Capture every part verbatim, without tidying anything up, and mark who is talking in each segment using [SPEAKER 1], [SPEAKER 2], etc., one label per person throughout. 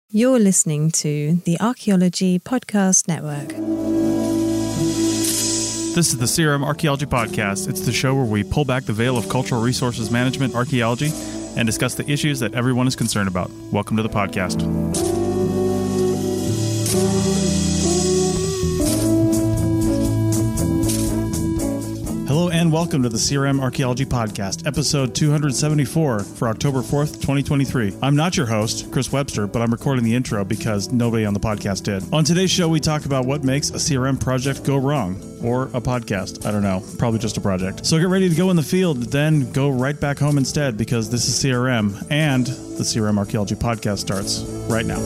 [SPEAKER 1] You're listening to the Archaeology Podcast Network.
[SPEAKER 2] This is the C R M Archaeology Podcast. It's the show where we pull back the veil of cultural resources management archaeology and discuss the issues that everyone is concerned about. Welcome to the podcast. Hello and welcome to the C R M Archaeology Podcast, episode two seventy-four for October fourth, twenty twenty-three. I'm not your host, Chris Webster, but I'm recording the intro because nobody on the podcast did. On today's show, we talk about what makes a C R M project go wrong, or a podcast. I don't know, probably just a project. So get ready to go in the field, then go right back home instead because this is C R M, and the C R M Archaeology Podcast starts right now.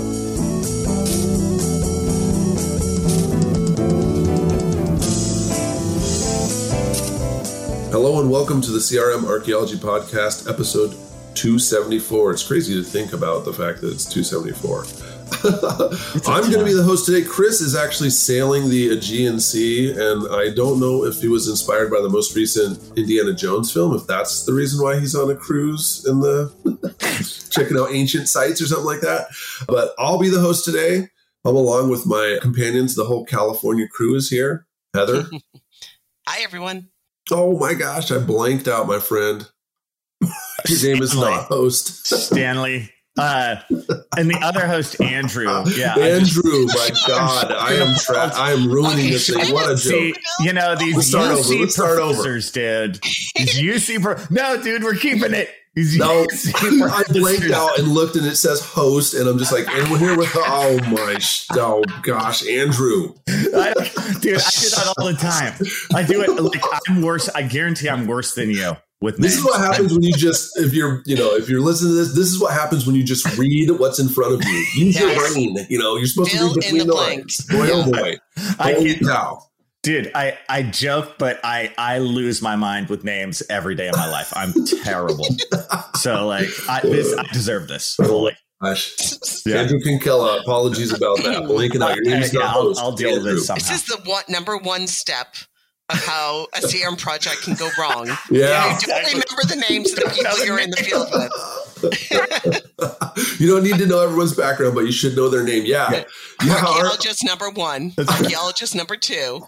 [SPEAKER 3] Hello and welcome to the C R M Archaeology Podcast, episode two seventy-four. It's crazy to think about the fact that it's two seventy-four. I'm going to be the host today. Chris is actually sailing the Aegean Sea, and I don't know if he was inspired by the most recent Indiana Jones film, if that's the reason why he's on a cruise in the checking out ancient sites or something like that. But I'll be the host today. I'm along with my companions. The whole California crew is here. Heather.
[SPEAKER 4] Hi, everyone.
[SPEAKER 3] Oh my gosh, I blanked out, my friend. Your name is not host.
[SPEAKER 5] Stanley. Uh, and the other host, Andrew. Yeah,
[SPEAKER 3] Andrew, just, my God, I am tra- I am ruining okay, this thing. What a joke.
[SPEAKER 5] See, you know, these U C professors, dude. These U C pro- No, dude, we're keeping it.
[SPEAKER 3] No, I blanked out and looked and it says host and I'm just like, and we're here with, oh my, oh gosh, Andrew.
[SPEAKER 5] I, dude, I do that all the time. I do it like I'm worse. I guarantee I'm worse than you with names.
[SPEAKER 3] This is what happens when you just, if you're, you know, if you're listening to this, this is what happens when you just read what's in front of you. Use yes. your brain, you know, you're supposed
[SPEAKER 4] Fill
[SPEAKER 3] to read between the, the lines. Boy, oh boy.
[SPEAKER 5] I can't now. Dude, I, I joke, but I, I lose my mind with names every day of my life. I'm terrible. So, like, I, this, I deserve this. Fully.
[SPEAKER 3] Gosh. Yeah. Andrew Kinkella, apologies about that. Blinking out. Your name's not
[SPEAKER 5] I'll, I'll deal
[SPEAKER 3] Andrew.
[SPEAKER 5] with this somehow.
[SPEAKER 4] This is the one, number one step of how a C R M project can go wrong.
[SPEAKER 3] Yeah.
[SPEAKER 4] You don't remember the names of the people you're in the field with.
[SPEAKER 3] You don't need to know everyone's background, but you should know their name. Yeah. yeah.
[SPEAKER 4] yeah Archaeologist number one. Archaeologist number two.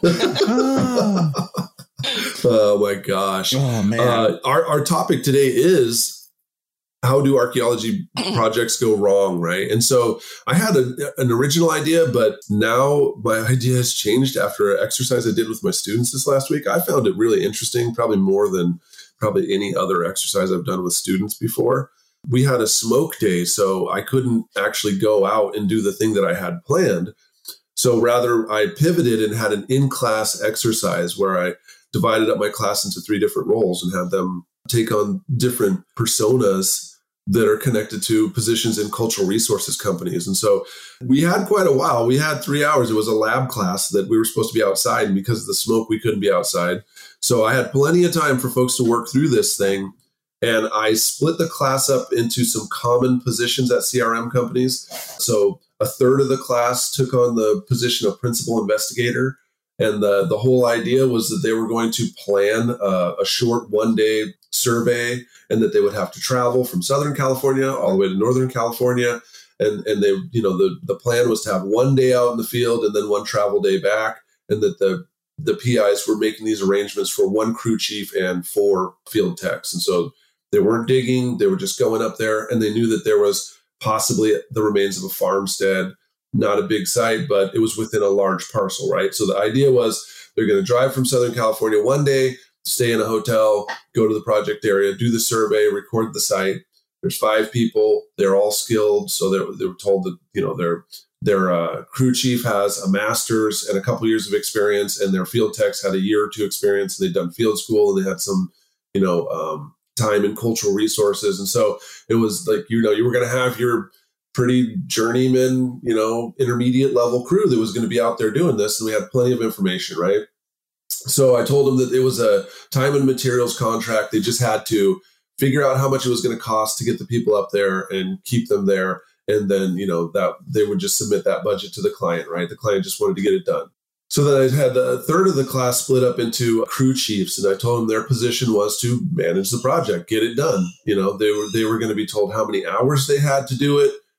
[SPEAKER 3] Oh my gosh.
[SPEAKER 5] Oh man.
[SPEAKER 3] Uh, our, our topic today is how do archaeology projects go wrong, right? And so I had a, an original idea, but now my idea has changed after an exercise I did with my students this last week. I found it really interesting, probably more than probably any other exercise I've done with students before. We had a smoke day, so I couldn't actually go out and do the thing that I had planned. So rather, I pivoted and had an in-class exercise where I divided up my class into three different roles and had them take on different personas that are connected to positions in cultural resources companies. And so we had quite a while. We had three hours. It was a lab class that we were supposed to be outside, and because of the smoke, we couldn't be outside. So I had plenty of time for folks to work through this thing. And I split the class up into some common positions at C R M companies. So a third of the class took on the position of principal investigator. And the, the whole idea was that they were going to plan a, a short one-day survey and that they would have to travel from Southern California all the way to Northern California. And, and they, you know, the, the plan was to have one day out in the field and then one travel day back. And that the, the P Is were making these arrangements for one crew chief and four field techs. And so they weren't digging, they were just going up there, and they knew that there was possibly the remains of a farmstead, not a big site, but it was within a large parcel, right? So the idea was they're going to drive from Southern California one day, stay in a hotel, go to the project area, do the survey, record the site. There's five people, they're all skilled, so they, they were told that, you know, their their uh, crew chief has a master's and a couple years of experience, and their field techs had a year or two experience, and they'd done field school, and they had some, you know, um, time and cultural resources. And so it was like, you know, you were going to have your pretty journeyman, you know, intermediate level crew that was going to be out there doing this. And we had plenty of information, right? So I told them that it was a time and materials contract. They just had to figure out how much it was going to cost to get the people up there and keep them there. And then, you know, that they would just submit that budget to the client, right? The client just wanted to get it done. So then I had a third of the class split up into crew chiefs, and I told them their position was to manage the project, get it done. You know, they were they were going to be told how many hours they had to do it,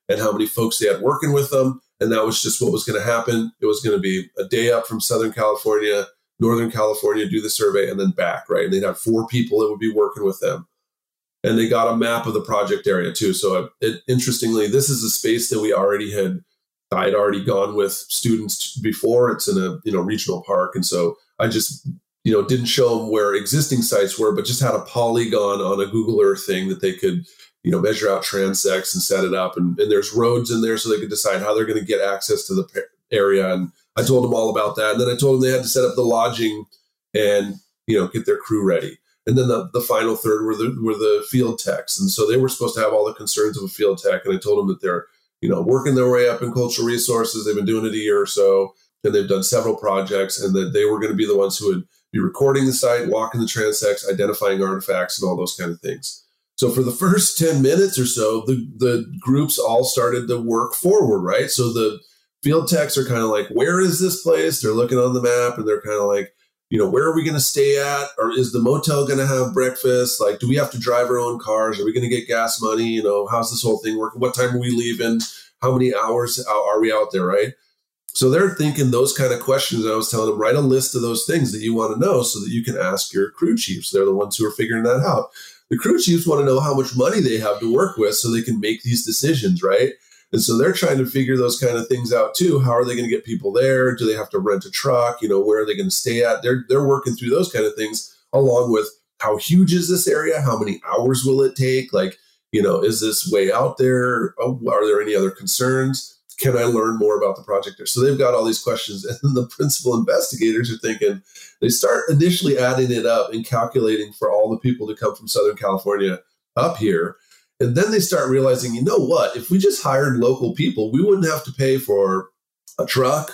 [SPEAKER 3] and how many folks they had working with them. And that was just what was going to happen. It was going to be a day up from Southern California, Northern California, do the survey, and then back, right? And they'd have four people that would be working with them. And they got a map of the project area too. So it, interestingly, this is a space that we already had, I'd already gone with students before. It's in a, you know, regional park. And so I just, you know, didn't show them where existing sites were, but just had a polygon on a Google Earth thing that they could, you know, measure out transects and set it up. And, and there's roads in there so they could decide how they're going to get access to the area. And I told them all about that. And then I told them they had to set up the lodging and, you know, get their crew ready. And then the, the final third were the, were the field techs. And so they were supposed to have all the concerns of a field tech. And I told them that they're, you know, working their way up in cultural resources. They've been doing it a year or so, and they've done several projects, and that they were going to be the ones who would be recording the site, walking the transects, identifying artifacts, and all those kind of things. So for the first ten minutes or so, the, the groups all started to work forward, right? So the field techs are kind of like, where is this place? They're looking on the map, and they're kind of like, you know, where are we going to stay at? Or is the motel going to have breakfast? Like, do we have to drive our own cars? Are we going to get gas money? You know, how's this whole thing working? What time are we leaving? How many hours are we out there, right? So they're thinking those kind of questions. And I was telling them, write a list of those things that you want to know so that you can ask your crew chiefs. They're the ones who are figuring that out. The crew chiefs want to know how much money they have to work with so they can make these decisions, right? And so they're trying to figure those kind of things out too. How are they going to get people there? Do they have to rent a truck? You know, where are they going to stay at? They're they're working through those kind of things, along with how huge is this area? How many hours will it take? Like, you know, is this way out there? Oh, are there any other concerns? Can I learn more about the project there? So they've got all these questions. And then the principal investigators are thinking, they start initially adding it up and calculating for all the people to come from Southern California up here. And then they start realizing, you know what, if we just hired local people, we wouldn't have to pay for a truck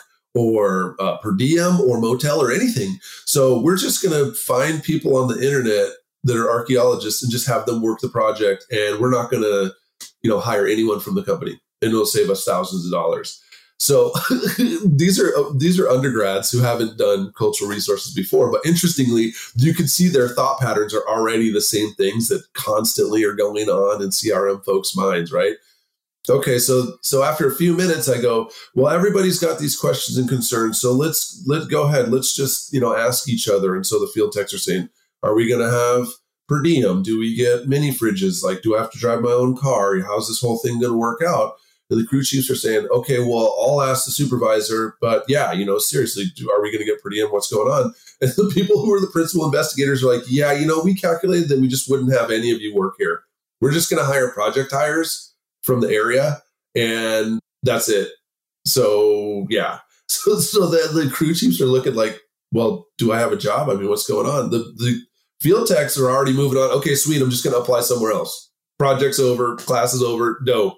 [SPEAKER 3] or uh, per diem or motel or anything. So we're just going to find people on the internet that are archaeologists and just have them work the project. And we're not going to, you know, hire anyone from the company, and it'll save us thousands of dollars. So these are these are undergrads who haven't done cultural resources before. But interestingly, you can see their thought patterns are already the same things that constantly are going on in C R M folks' minds, right? Okay, so so after a few minutes, I go, well, everybody's got these questions and concerns. So let's let's go ahead. Let's just, you know, ask each other. And so the field techs are saying, are we going to have per diem? Do we get mini fridges? Like, do I have to drive my own car? How's this whole thing going to work out? And the crew chiefs are saying, okay, well, I'll ask the supervisor, but yeah, you know, seriously, do, are we going to get per diem? What's going on? And the people who are the principal investigators are like, yeah, you know, we calculated that we just wouldn't have any of you work here. We're just going to hire project hires from the area, and that's it. So, yeah. So, so then the crew chiefs are looking like, well, do I have a job? I mean, what's going on? The, the field techs are already moving on. Okay, sweet. I'm just going to apply somewhere else. Project's over. Class is over. No.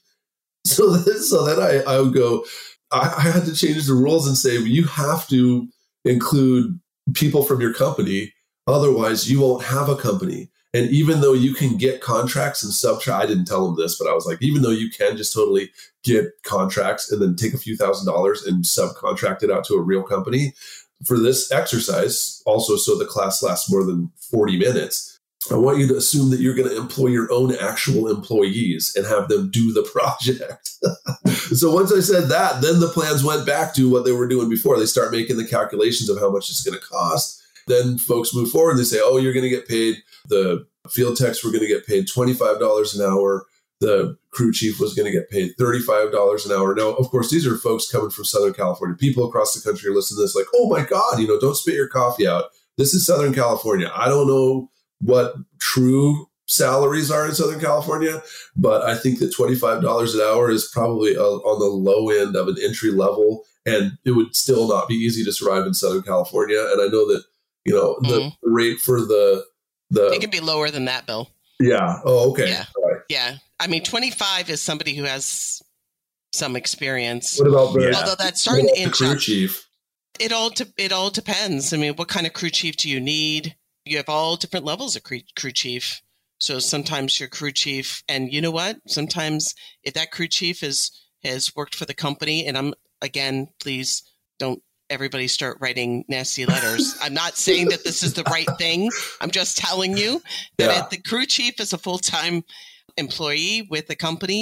[SPEAKER 3] So then, so then I, I would go, I, I had to change the rules and say, you have to include people from your company. Otherwise, you won't have a company. And even though you can get contracts and subtract, I didn't tell them this, but I was like, even though you can just totally get contracts and then take a few thousand dollars and subcontract it out to a real company, for this exercise, also so the class lasts more than forty minutes, I want you to assume that you're going to employ your own actual employees and have them do the project. So once I said that, then the plans went back to what they were doing before. They start making the calculations of how much it's going to cost. Then folks move forward and they say, oh, you're going to get paid. The field techs were going to get paid twenty-five dollars an hour. The crew chief was going to get paid thirty-five dollars an hour. Now, of course, these are folks coming from Southern California. People across the country are listening to this like, oh my God, you know, don't spit your coffee out. This is Southern California. I don't know what true salaries are in Southern California, but I think that twenty-five dollars an hour is probably a, on the low end of an entry level, and it would still not be easy to survive in Southern California. And I know that, you know, the mm-hmm. rate for the, the,
[SPEAKER 4] it could be lower than that, Bill.
[SPEAKER 3] Yeah. Oh, okay.
[SPEAKER 4] Yeah.
[SPEAKER 3] Right.
[SPEAKER 4] Yeah. I mean, twenty-five is somebody who has some experience.
[SPEAKER 3] What about the,
[SPEAKER 4] although that's starting to inch
[SPEAKER 3] crew
[SPEAKER 4] up.
[SPEAKER 3] chief?
[SPEAKER 4] It all, de- it all depends. I mean, what kind of crew chief do you need? You have all different levels of crew, crew chief. So sometimes your crew chief, and you know what? Sometimes if that crew chief is has worked for the company, and I'm, again, please don't everybody start writing nasty letters. I'm not saying that this is the right thing. I'm just telling you that
[SPEAKER 3] yeah.
[SPEAKER 4] if the crew chief is a full-time employee with the company,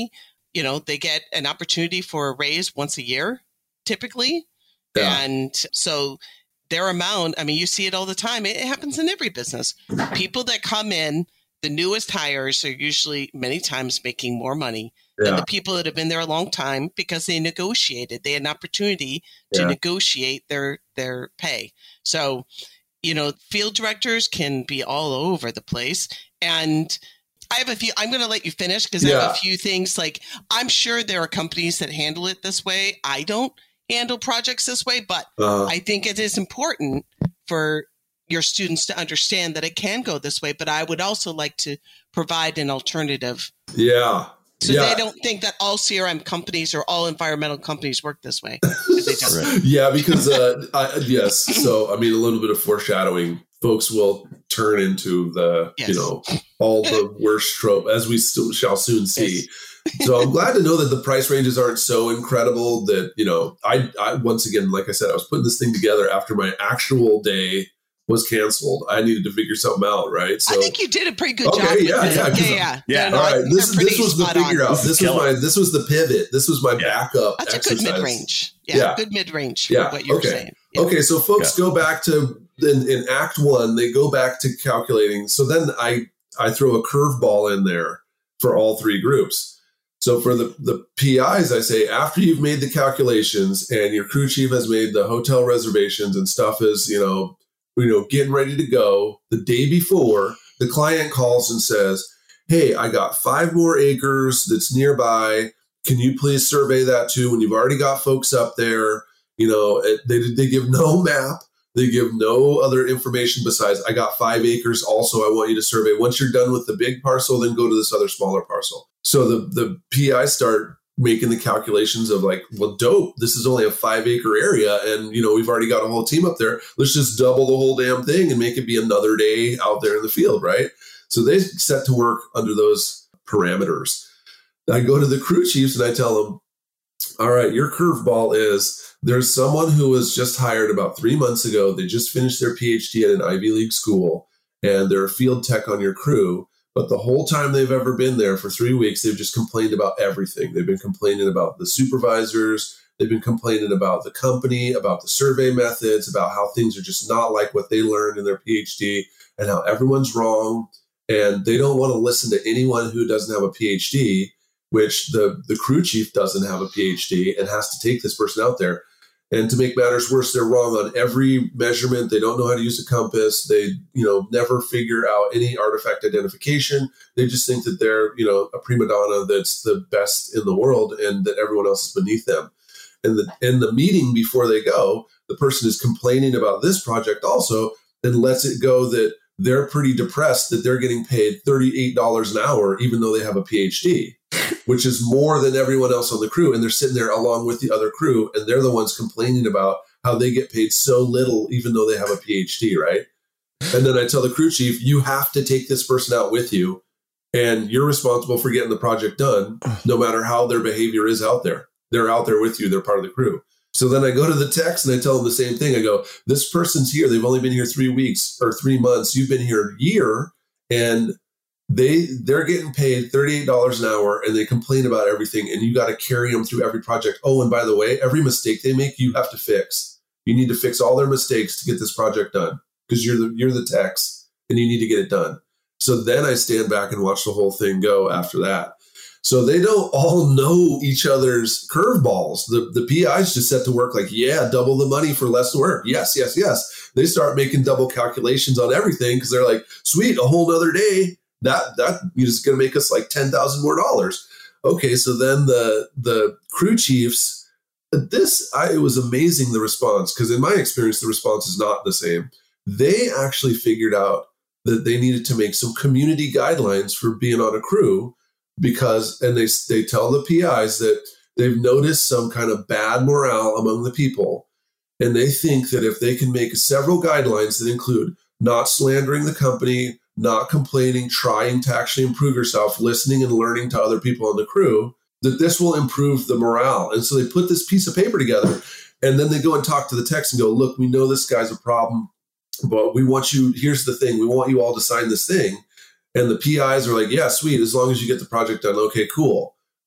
[SPEAKER 4] you know, they get an opportunity for a raise once a year, typically. Yeah. And so their amount, I mean, you see it all the time. It happens in every business. People that come in, the newest hires are usually many times making more money yeah. than the people that have been there a long time because they negotiated. They had an opportunity to yeah. negotiate their, their pay. So, you know, field directors can be all over the place. And I have a few, I'm going to let you finish because yeah. I have a few things. Like, I'm sure there are companies that handle it this way. I don't handle projects this way, but uh, I think it is important for your students to understand that it can go this way. But I would also like to provide an alternative.
[SPEAKER 3] Yeah.
[SPEAKER 4] So
[SPEAKER 3] yeah.
[SPEAKER 4] they don't think that all C R M companies or all environmental companies work this way. They don't.
[SPEAKER 3] Yeah, because, uh, I, yes. So, I mean, a little bit of foreshadowing. Folks will turn into the, yes. you know, all the worst trope, as we still shall soon see. Yes. So I'm glad to know that the price ranges aren't so incredible that, you know, I, I, once again, like I said, I was putting this thing together after my actual day was canceled. I needed to figure something out, right? So
[SPEAKER 4] I think you did a pretty good
[SPEAKER 3] okay,
[SPEAKER 4] job.
[SPEAKER 3] Yeah,
[SPEAKER 4] with
[SPEAKER 3] yeah,
[SPEAKER 4] yeah,
[SPEAKER 3] yeah,
[SPEAKER 4] yeah,
[SPEAKER 5] yeah.
[SPEAKER 3] No, all right, this, this was the figure
[SPEAKER 4] on.
[SPEAKER 3] out. This was my this was the pivot. This was my
[SPEAKER 5] yeah.
[SPEAKER 3] backup.
[SPEAKER 4] That's
[SPEAKER 3] exercise.
[SPEAKER 4] a good mid range. Yeah,
[SPEAKER 3] yeah,
[SPEAKER 4] good mid range.
[SPEAKER 3] Yeah,
[SPEAKER 4] what you're
[SPEAKER 3] okay.
[SPEAKER 4] saying. Yeah.
[SPEAKER 3] Okay, so folks yeah. go back to in, in Act One. They go back to calculating. So then I I throw a curveball in there for all three groups. So for the, the P Is, I say, after you've made the calculations and your crew chief has made the hotel reservations and stuff is, you know, you know, getting ready to go, the day before, the client calls and says, hey, I got five more acres that's nearby. Can you please survey that too? When you've already got folks up there, you know, they, they give no map. They give no other information besides, I got five acres. Also, I want you to survey. Once you're done with the big parcel, then go to this other smaller parcel. So the, the P Is start making the calculations of like, well, dope, this is only a five acre area. And, you know, we've already got a whole team up there. Let's just double the whole damn thing and make it be another day out there in the field, right? So they set to work under those parameters. I go to the crew chiefs and I tell them, all right, your curveball is there's someone who was just hired about three months ago. They just finished their P H D at an Ivy League school and they're a field tech on your crew. But the whole time they've ever been there for three weeks, they've just complained about everything. They've been complaining about the supervisors. They've been complaining about the company, about the survey methods, about how things are just not like what they learned in their P H D and how everyone's wrong. And they don't want to listen to anyone who doesn't have a P H D, which the, the crew chief doesn't have a P H D and has to take this person out there. And to make matters worse, they're wrong on every measurement. They don't know how to use a compass. They, you know, never figure out any artifact identification. They just think that they're, you know, a prima donna that's the best in the world and that everyone else is beneath them. And the in the meeting before they go, the person is complaining about this project also and lets it go that they're pretty depressed that they're getting paid thirty-eight dollars an hour, even though they have a P H D, which is more than everyone else on the crew. And they're sitting there along with the other crew, and they're the ones complaining about how they get paid so little, even though they have a P H D, right? And then I tell the crew chief, you have to take this person out with you, and you're responsible for getting the project done, no matter how their behavior is out there. They're out there with you. They're part of the crew. So then I go to the techs and I tell them the same thing. I go, this person's here. They've only been here three weeks or three months. You've been here a year, and they, they're getting paid thirty-eight dollars an hour, and they complain about everything, and you got to carry them through every project. Oh, and by the way, every mistake they make, you have to fix. You need to fix all their mistakes to get this project done because you're the, you're the techs and you need to get it done. So then I stand back and watch the whole thing go after that. So they don't all know each other's curveballs. The the P Is just set to work like, yeah, double the money for less work. Yes, yes, yes. They start making double calculations on everything because they're like, sweet, a whole nother day. That that is going to make us like ten thousand more dollars. Okay, so then the the crew chiefs, this I, it was amazing the response, because in my experience the response is not the same. They actually figured out that they needed to make some community guidelines for being on a crew. Because, and they they tell the P Is that they've noticed some kind of bad morale among the people. And they think that if they can make several guidelines that include not slandering the company, not complaining, trying to actually improve yourself, listening and learning to other people on the crew, that this will improve the morale. And so they put this piece of paper together, and then they go and talk to the techs and go, look, we know this guy's a problem, but we want you, here's the thing, we want you all to sign this thing. And the P Is are like, yeah, sweet. As long as you get the project done. Okay, cool.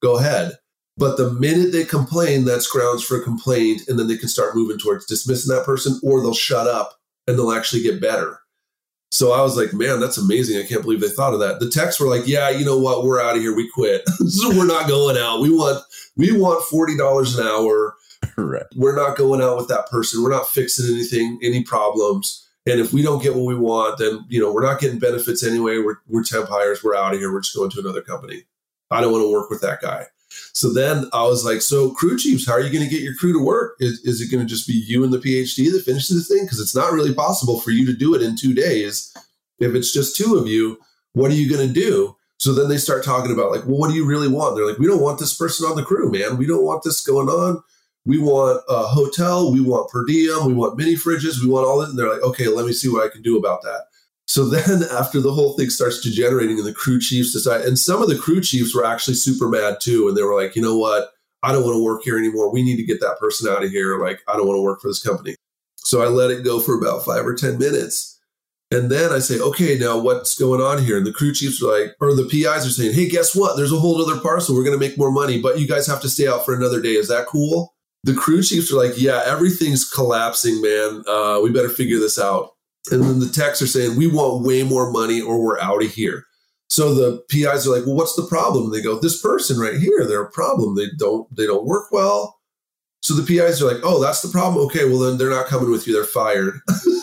[SPEAKER 3] go ahead. But the minute they complain, that's grounds for a complaint, and then they can start moving towards dismissing that person, or they'll shut up and they'll actually get better. So I was like, man, that's amazing. I can't believe they thought of that. The techs were like, yeah, you know what? We're out of here. We quit. So we're not going out. We want we want forty dollars an hour.
[SPEAKER 5] Right.
[SPEAKER 3] We're not going out with that person. We're not fixing anything, any problems. And if we don't get what we want, then, you know, we're not getting benefits anyway. We're, we're temp hires. We're out of here. We're just going to another company. I don't want to work with that guy. So then I was like, so crew chiefs, how are you going to get your crew to work? Is, is it going to just be you and the PhD that finishes the thing? Because it's not really possible for you to do it in two days. If it's just two of you, what are you going to do? So then they start talking about like, well, what do you really want? They're like, we don't want this person on the crew, man. We don't want this going on. We want a hotel. We want per diem. We want mini fridges. We want all that. And they're like, okay, let me see what I can do about that. So then after the whole thing starts degenerating and the crew chiefs decide, and some of the crew chiefs were actually super mad too. And they were like, you know what? I don't want to work here anymore. We need to get that person out of here. Like, I don't want to work for this company. So I let it go for about five or ten minutes. And then I say, okay, now what's going on here? And the crew chiefs are like, or the P Is are saying, hey, guess what? There's a whole other parcel. We're going to make more money, but you guys have to stay out for another day. Is that cool? The crew chiefs are like, yeah, everything's collapsing, man. Uh, we better figure this out. And then the techs are saying, we want way more money or we're out of here. So the P Is are like, well, what's the problem? And they go, this person right here, they're a problem. They don't, they don't work well. So the P Is are like, oh, that's the problem. Okay, well then they're not coming with you. They're fired.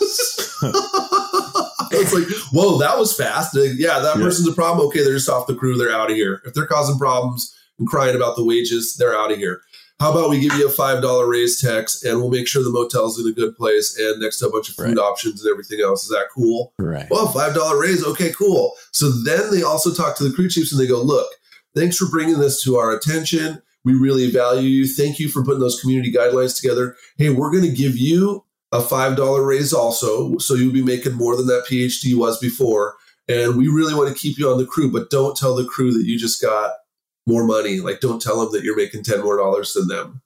[SPEAKER 3] It's like, whoa, that was fast. Yeah, that yeah. person's a problem. Okay, they're just off the crew. They're out of here. If they're causing problems and crying about the wages, they're out of here. How about we give you a five dollar raise, Tex, and we'll make sure the motel's in a good place and next to a bunch of food right. options and everything else. Is that cool?
[SPEAKER 5] Right.
[SPEAKER 3] Well, five dollar raise. Okay, cool. So then they also talk to the crew chiefs and they go, look, thanks for bringing this to our attention. We really value you. Thank you for putting those community guidelines together. Hey, we're going to give you a five dollar raise also, so you'll be making more than that PhD was before. And we really want to keep you on the crew, but don't tell the crew that you just got more money. Like, don't tell them that you're making ten more dollars than them.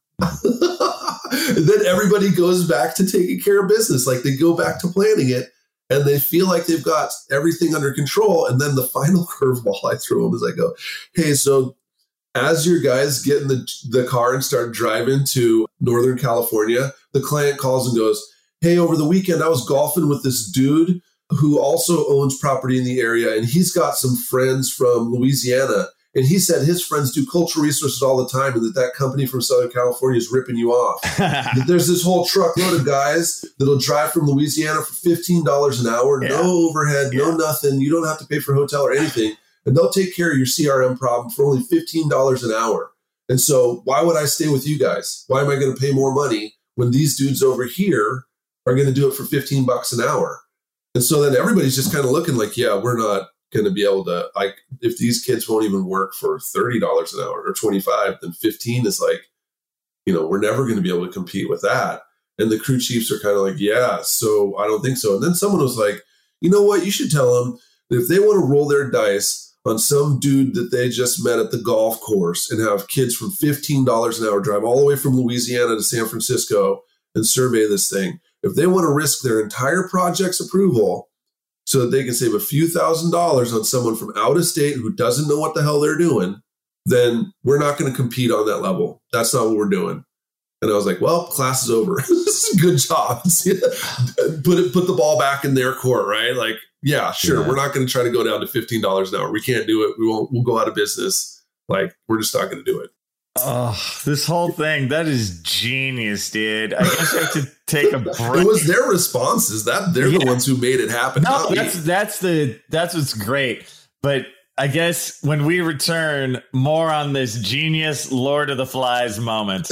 [SPEAKER 3] And then everybody goes back to taking care of business. Like, they go back to planning it and they feel like they've got everything under control. And then the final curveball I throw them is I go, hey, so as your guys get in the, the car and start driving to Northern California, the client calls and goes, hey, over the weekend, I was golfing with this dude who also owns property in the area. And he's got some friends from Louisiana. And he said his friends do cultural resources all the time and that that company from Southern California is ripping you off. That there's this whole truckload of guys that'll drive from Louisiana for fifteen dollars an hour, yeah. no overhead, yeah. no nothing. You don't have to pay for a hotel or anything. And they'll take care of your C R M problem for only fifteen dollars an hour. And so why would I stay with you guys? Why am I going to pay more money when these dudes over here are going to do it for fifteen bucks an hour? And so then everybody's just kind of looking like, yeah, we're not going to be able to, like, if these kids won't even work for thirty dollars an hour or twenty-five, then fifteen is like, you know, we're never going to be able to compete with that. And the crew chiefs are kind of like, yeah, so I don't think so. And then someone was like, you know what, you should tell them that if they want to roll their dice on some dude that they just met at the golf course and have kids from fifteen dollars an hour drive all the way from Louisiana to San Francisco and survey this thing, if they want to risk their entire project's approval so that they can save a few thousand dollars on someone from out of state who doesn't know what the hell they're doing, then we're not going to compete on that level. That's not what we're doing. And I was like, well, class is over. Good job. put it, put the ball back in their court, right? Like, yeah, sure. Yeah. We're not going to try to go down to fifteen dollars an hour. We can't do it. We won't, we'll go out of business. Like, we're just not going to do it.
[SPEAKER 5] Oh, this whole thing, that is genius, dude. I guess I have to take a break.
[SPEAKER 3] It was their responses. That they're yeah. the ones who made it happen.
[SPEAKER 5] No, that's me. that's the that's what's great. But I guess when we return, more on this genius Lord of the Flies moment.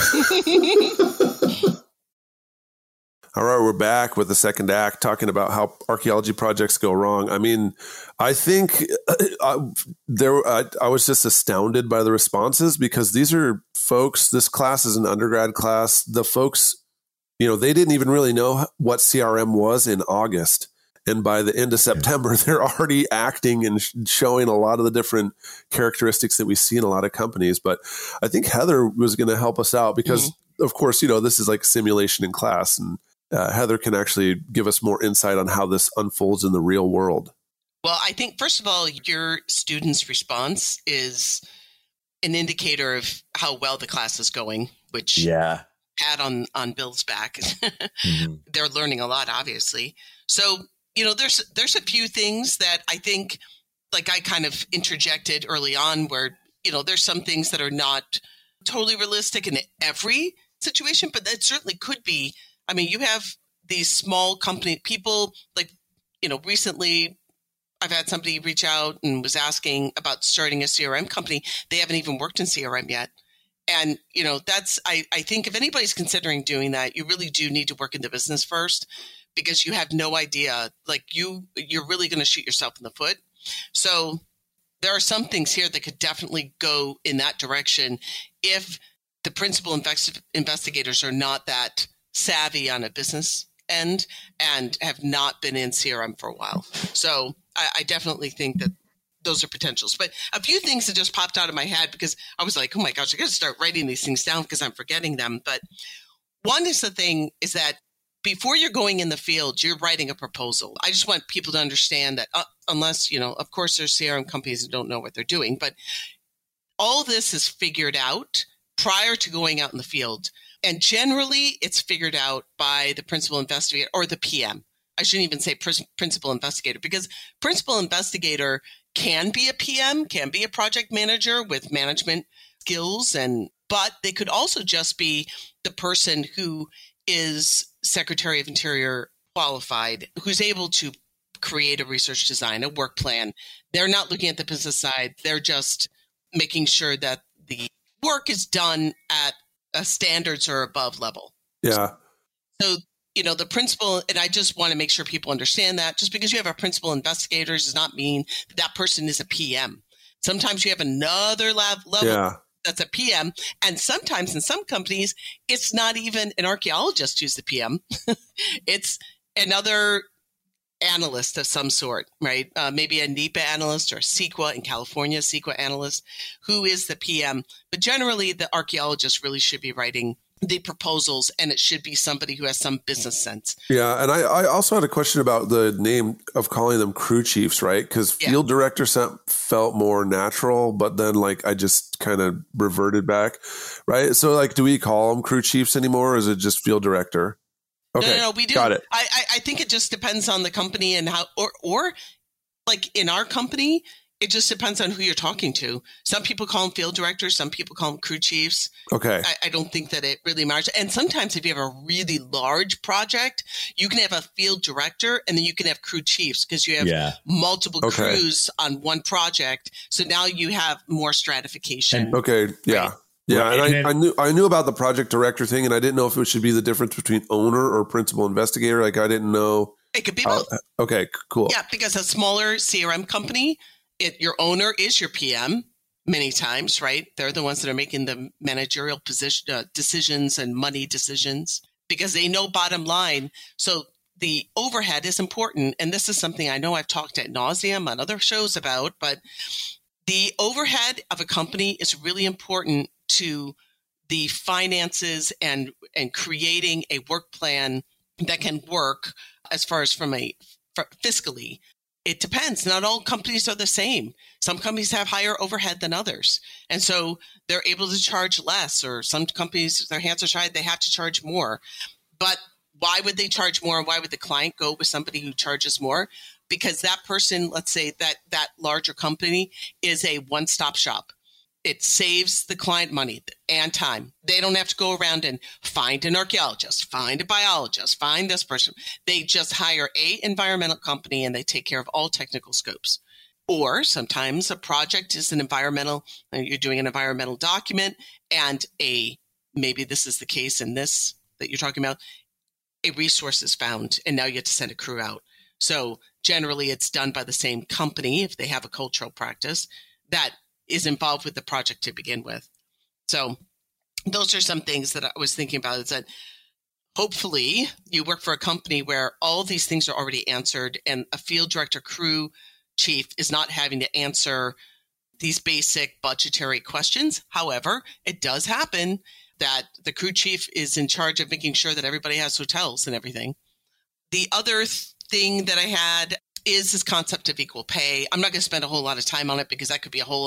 [SPEAKER 3] All right, we're back with the second act, talking about how archaeology projects go wrong. I mean, I think I, there. I, I was just astounded by the responses because these are folks. This class is an undergrad class. The folks, you know, they didn't even really know what C R M was in August, and by the end of September, they're already acting and sh- showing a lot of the different characteristics that we see in a lot of companies. But I think Heather was going to help us out because, mm-hmm. of course, you know, this is like simulation in class and. Uh, Heather can actually give us more insight on how this unfolds in the real world.
[SPEAKER 4] Well, I think, first of all, your students' response is an indicator of how well the class is going, which
[SPEAKER 5] yeah.
[SPEAKER 4] pat on, on Bill's back. mm-hmm. They're learning a lot, obviously. So, you know, there's there's a few things that I think, like I kind of interjected early on where, you know, there's some things that are not totally realistic in every situation, but that certainly could be. I mean, you have these small company people, like, you know, recently I've had somebody reach out and was asking about starting a C R M company. They haven't even worked in C R M yet. And, you know, that's, I, I think if anybody's considering doing that, you really do need to work in the business first, because you have no idea, like you, you're really going to shoot yourself in the foot. So there are some things here that could definitely go in that direction if the principal invest- investigators are not that savvy on a business end and have not been in C R M for a while. So I, I definitely think that those are potentials. But a few things that just popped out of my head because I was like, oh my gosh, I got to start writing these things down because I'm forgetting them. But one is the thing is that before you're going in the field, you're writing a proposal. I just want people to understand that uh, unless, you know, of course, there's C R M companies that don't know what they're doing, but all this is figured out prior to going out in the field. And generally, it's figured out by the principal investigator or the P M. I shouldn't even say pr- principal investigator, because principal investigator can be a P M, can be a project manager with management skills, and but they could also just be the person who is Secretary of Interior qualified, who's able to create a research design, a work plan. They're not looking at the business side. They're just making sure that the work is done at a standards or above level.
[SPEAKER 3] Yeah.
[SPEAKER 4] So, you know, the principal, and I just want to make sure people understand that just because you have a principal investigator does not mean that, that person is a P M. Sometimes you have another lab level.
[SPEAKER 3] Yeah.
[SPEAKER 4] That's a P M. And sometimes in some companies, it's not even an archaeologist who's the P M. It's another analyst of some sort, right? Uh, maybe a NEPA analyst or a CEQA in California, CEQA analyst, who is the P M. But generally, the archaeologist really should be writing the proposals, and it should be somebody who has some business sense.
[SPEAKER 3] Yeah, and I, I also had a question about the name of calling them crew chiefs, right? Because
[SPEAKER 4] Yeah.
[SPEAKER 3] field director felt more natural, but then like I just kind of reverted back, right? So like, do we call them crew chiefs anymore, or is it just field director? Okay,
[SPEAKER 4] No, no, no, we do.
[SPEAKER 3] got it.
[SPEAKER 4] I, I, I think it just depends on the company and how, or, or like in our company, it just depends on who you're talking to. Some people call them field directors. Some people call them crew chiefs.
[SPEAKER 3] Okay.
[SPEAKER 4] I, I don't think that it really matters. And sometimes if you have a really large project, you can have a field director and then you can have crew chiefs because you have
[SPEAKER 5] Yeah.
[SPEAKER 4] multiple
[SPEAKER 3] Okay.
[SPEAKER 4] crews on one project. So now you have more stratification.
[SPEAKER 5] And-
[SPEAKER 3] Okay. Yeah.
[SPEAKER 4] Right.
[SPEAKER 3] Yeah.
[SPEAKER 5] Right,
[SPEAKER 3] And, I,
[SPEAKER 5] and then-
[SPEAKER 3] I knew I knew about the project director thing, and I didn't know if it should be the difference between owner or principal investigator. Like I didn't know.
[SPEAKER 4] It could be
[SPEAKER 3] how-
[SPEAKER 4] both.
[SPEAKER 3] okay. c- Cool.
[SPEAKER 4] Yeah, because a smaller C R M company, it, your owner is your P M many times, right? They're the ones that are making the managerial position uh, decisions and money decisions because they know bottom line. So the overhead is important. And this is something I know I've talked ad nauseum on other shows about, but the overhead of a company is really important to the finances and, and creating a work plan that can work as far as from a for fiscally. It depends. Not all companies are the same. Some companies have higher overhead than others. And so they're able to charge less, or some companies, their hands are tied, they have to charge more. But why would they charge more? And why would the client go with somebody who charges more? Because that person, let's say that that larger company is a one-stop shop. It saves the client money and time. They don't have to go around and find an archaeologist, find a biologist, find this person. They just hire a environmental company and they take care of all technical scopes. Or sometimes a project is an environmental, you're doing an environmental document and a, maybe this is the case in this that you're talking about, a resource is found and now you have to send a crew out. So generally it's done by the same company if they have a cultural practice that is involved with the project to begin with. So those are some things that I was thinking about, is that hopefully you work for a company where all these things are already answered and a field director crew chief is not having to answer these basic budgetary questions. However, it does happen that the crew chief is in charge of making sure that everybody has hotels and everything. The other th- thing that I had is this concept of equal pay. I'm not going to spend a whole lot of time on it because that could be a whole other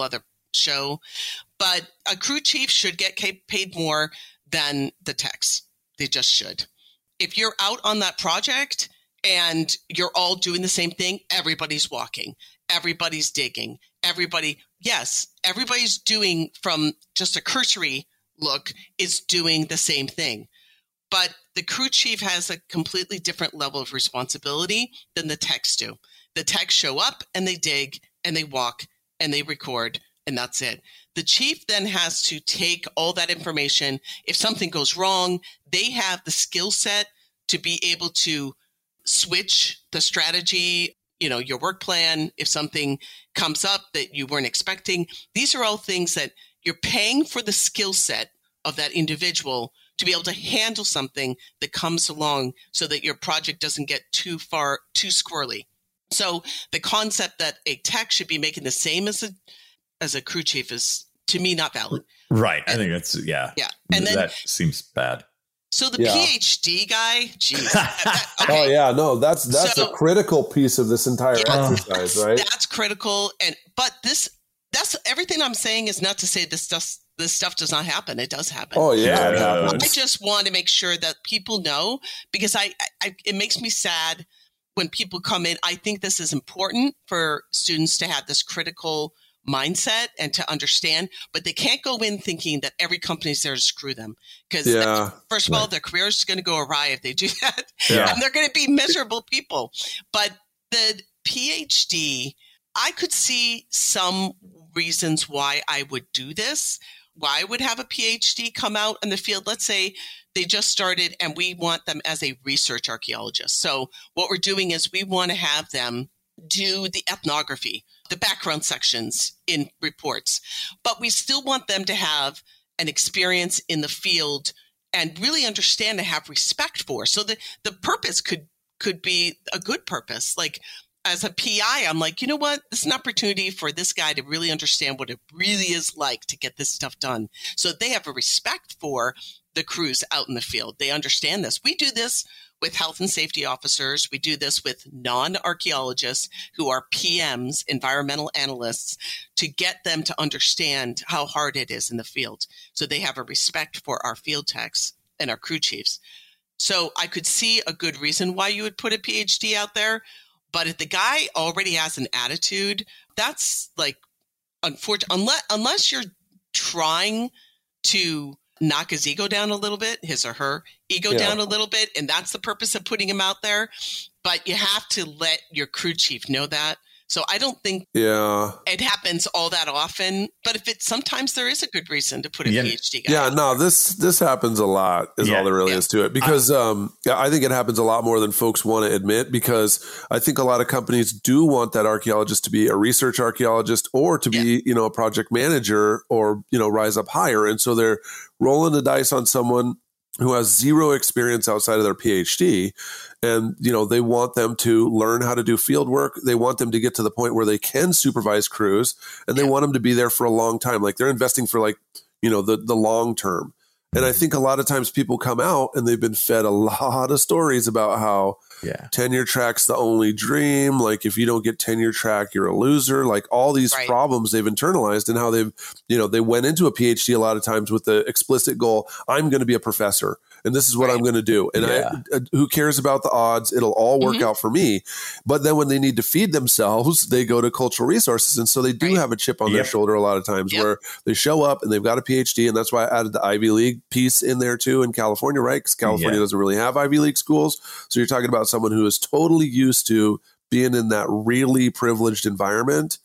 [SPEAKER 4] show. But a crew chief should get paid more than the techs. They just should. If you're out on that project and you're all doing the same thing, everybody's walking, everybody's digging, everybody, yes, everybody's doing, from just a cursory look, is doing the same thing. But the crew chief has a completely different level of responsibility than the techs do. The techs show up and they dig and they walk and they record, and that's it. The chief then has to take all that information. If something goes wrong, they have the skill set to be able to switch the strategy, you know, your work plan, if something comes up that you weren't expecting. These are all things that you're paying for, the skill set of that individual to be able to handle something that comes along so that your project doesn't get too far, too squirrely. So the concept that a tech should be making the same as a as a crew chief is, to me, not valid.
[SPEAKER 5] Right. I think that's, yeah.
[SPEAKER 4] Yeah. And then
[SPEAKER 5] that seems bad.
[SPEAKER 4] So the
[SPEAKER 6] Yeah.
[SPEAKER 4] PhD guy, geez. that- okay.
[SPEAKER 6] Oh yeah, no, that's that's
[SPEAKER 4] So-
[SPEAKER 6] a critical piece of this entire
[SPEAKER 4] Yeah,
[SPEAKER 6] exercise,
[SPEAKER 4] that's,
[SPEAKER 6] right?
[SPEAKER 4] That's critical. And but this that's everything I'm saying is not to say this stuff this stuff does not happen. It does happen.
[SPEAKER 6] Oh yeah, it
[SPEAKER 5] Yeah.
[SPEAKER 6] happens.
[SPEAKER 4] I just want to make sure that people know, because I, I it makes me sad when people come in. I think this is important for students to have this critical mindset and to understand, but they can't go in thinking that every company is there to screw them. Because
[SPEAKER 3] Yeah.
[SPEAKER 4] first of all, their career is going to go awry if they do that.
[SPEAKER 5] Yeah.
[SPEAKER 4] And they're going to be miserable people. But the PhD, I could see some reasons why I would do this, why I would have a PhD come out in the field. Let's say they just started and we want them as a research archaeologist. So what we're doing is we want to have them do the ethnography, the background sections in reports, but we still want them to have an experience in the field and really understand and have respect for. So the, the purpose could, could be a good purpose. Like as a P I, I'm like, you know what? This is an opportunity for this guy to really understand what it really is like to get this stuff done. So they have a respect for the crews out in the field. They understand this. We do this with health and safety officers. We do this with non-archaeologists who are P Ms, environmental analysts, to get them to understand how hard it is in the field. So they have a respect for our field techs and our crew chiefs. So I could see a good reason why you would put a PhD out there. But if the guy already has an attitude, that's like, unfortunate, unless, unless you're trying to knock his ego down a little bit, his or her ego
[SPEAKER 6] Yeah.
[SPEAKER 4] down a little bit. And that's the purpose of putting him out there. But you have to let your crew chief know that. So I don't think
[SPEAKER 3] Yeah.
[SPEAKER 4] it happens all that often. But if it, sometimes there is a good reason to put a
[SPEAKER 5] Yeah.
[SPEAKER 4] PhD guy
[SPEAKER 3] Yeah,
[SPEAKER 4] out.
[SPEAKER 3] no, this this happens a lot is
[SPEAKER 5] Yeah.
[SPEAKER 3] all there really
[SPEAKER 4] Yeah.
[SPEAKER 3] is to it. Because um, yeah, I think it happens a lot more than folks want to admit, because I think a lot of companies do want that archaeologist to be a research archaeologist or to be, you know, a project manager or, you know, rise up higher. And so they're rolling the dice on someone who has zero experience outside of their PhD. And, you know, they want them to learn how to do field work. They want them to get to the point where they can supervise crews, and they
[SPEAKER 4] Yeah.
[SPEAKER 3] want them to be there for a long time. Like they're investing for like, you know, the, the long term. And I think a lot of times people come out and they've been fed a lot of stories about how
[SPEAKER 5] Yeah.
[SPEAKER 3] tenure track's the only dream. Like if you don't get tenure track, you're a loser. Like all these
[SPEAKER 4] Right.
[SPEAKER 3] problems they've internalized, and how they've, you know, they went into a PhD a lot of times with the explicit goal, I'm going to be a professor and this is what
[SPEAKER 4] Right.
[SPEAKER 3] I'm going to do. And
[SPEAKER 5] Yeah.
[SPEAKER 3] I, uh, who cares about the odds? It'll all work
[SPEAKER 4] Mhm.
[SPEAKER 3] out for me. But then when they need to feed themselves, they go to cultural resources. And so they do
[SPEAKER 4] Right.
[SPEAKER 3] have a chip on
[SPEAKER 5] Yep.
[SPEAKER 3] their shoulder a lot of times,
[SPEAKER 4] Yep.
[SPEAKER 3] where they show up and they've got a PhD. And that's why I added the Ivy League piece in there too in California, right? Because California
[SPEAKER 5] Yeah.
[SPEAKER 3] doesn't really have Ivy League schools. So you're talking about someone who is totally used to being in that really privileged environment,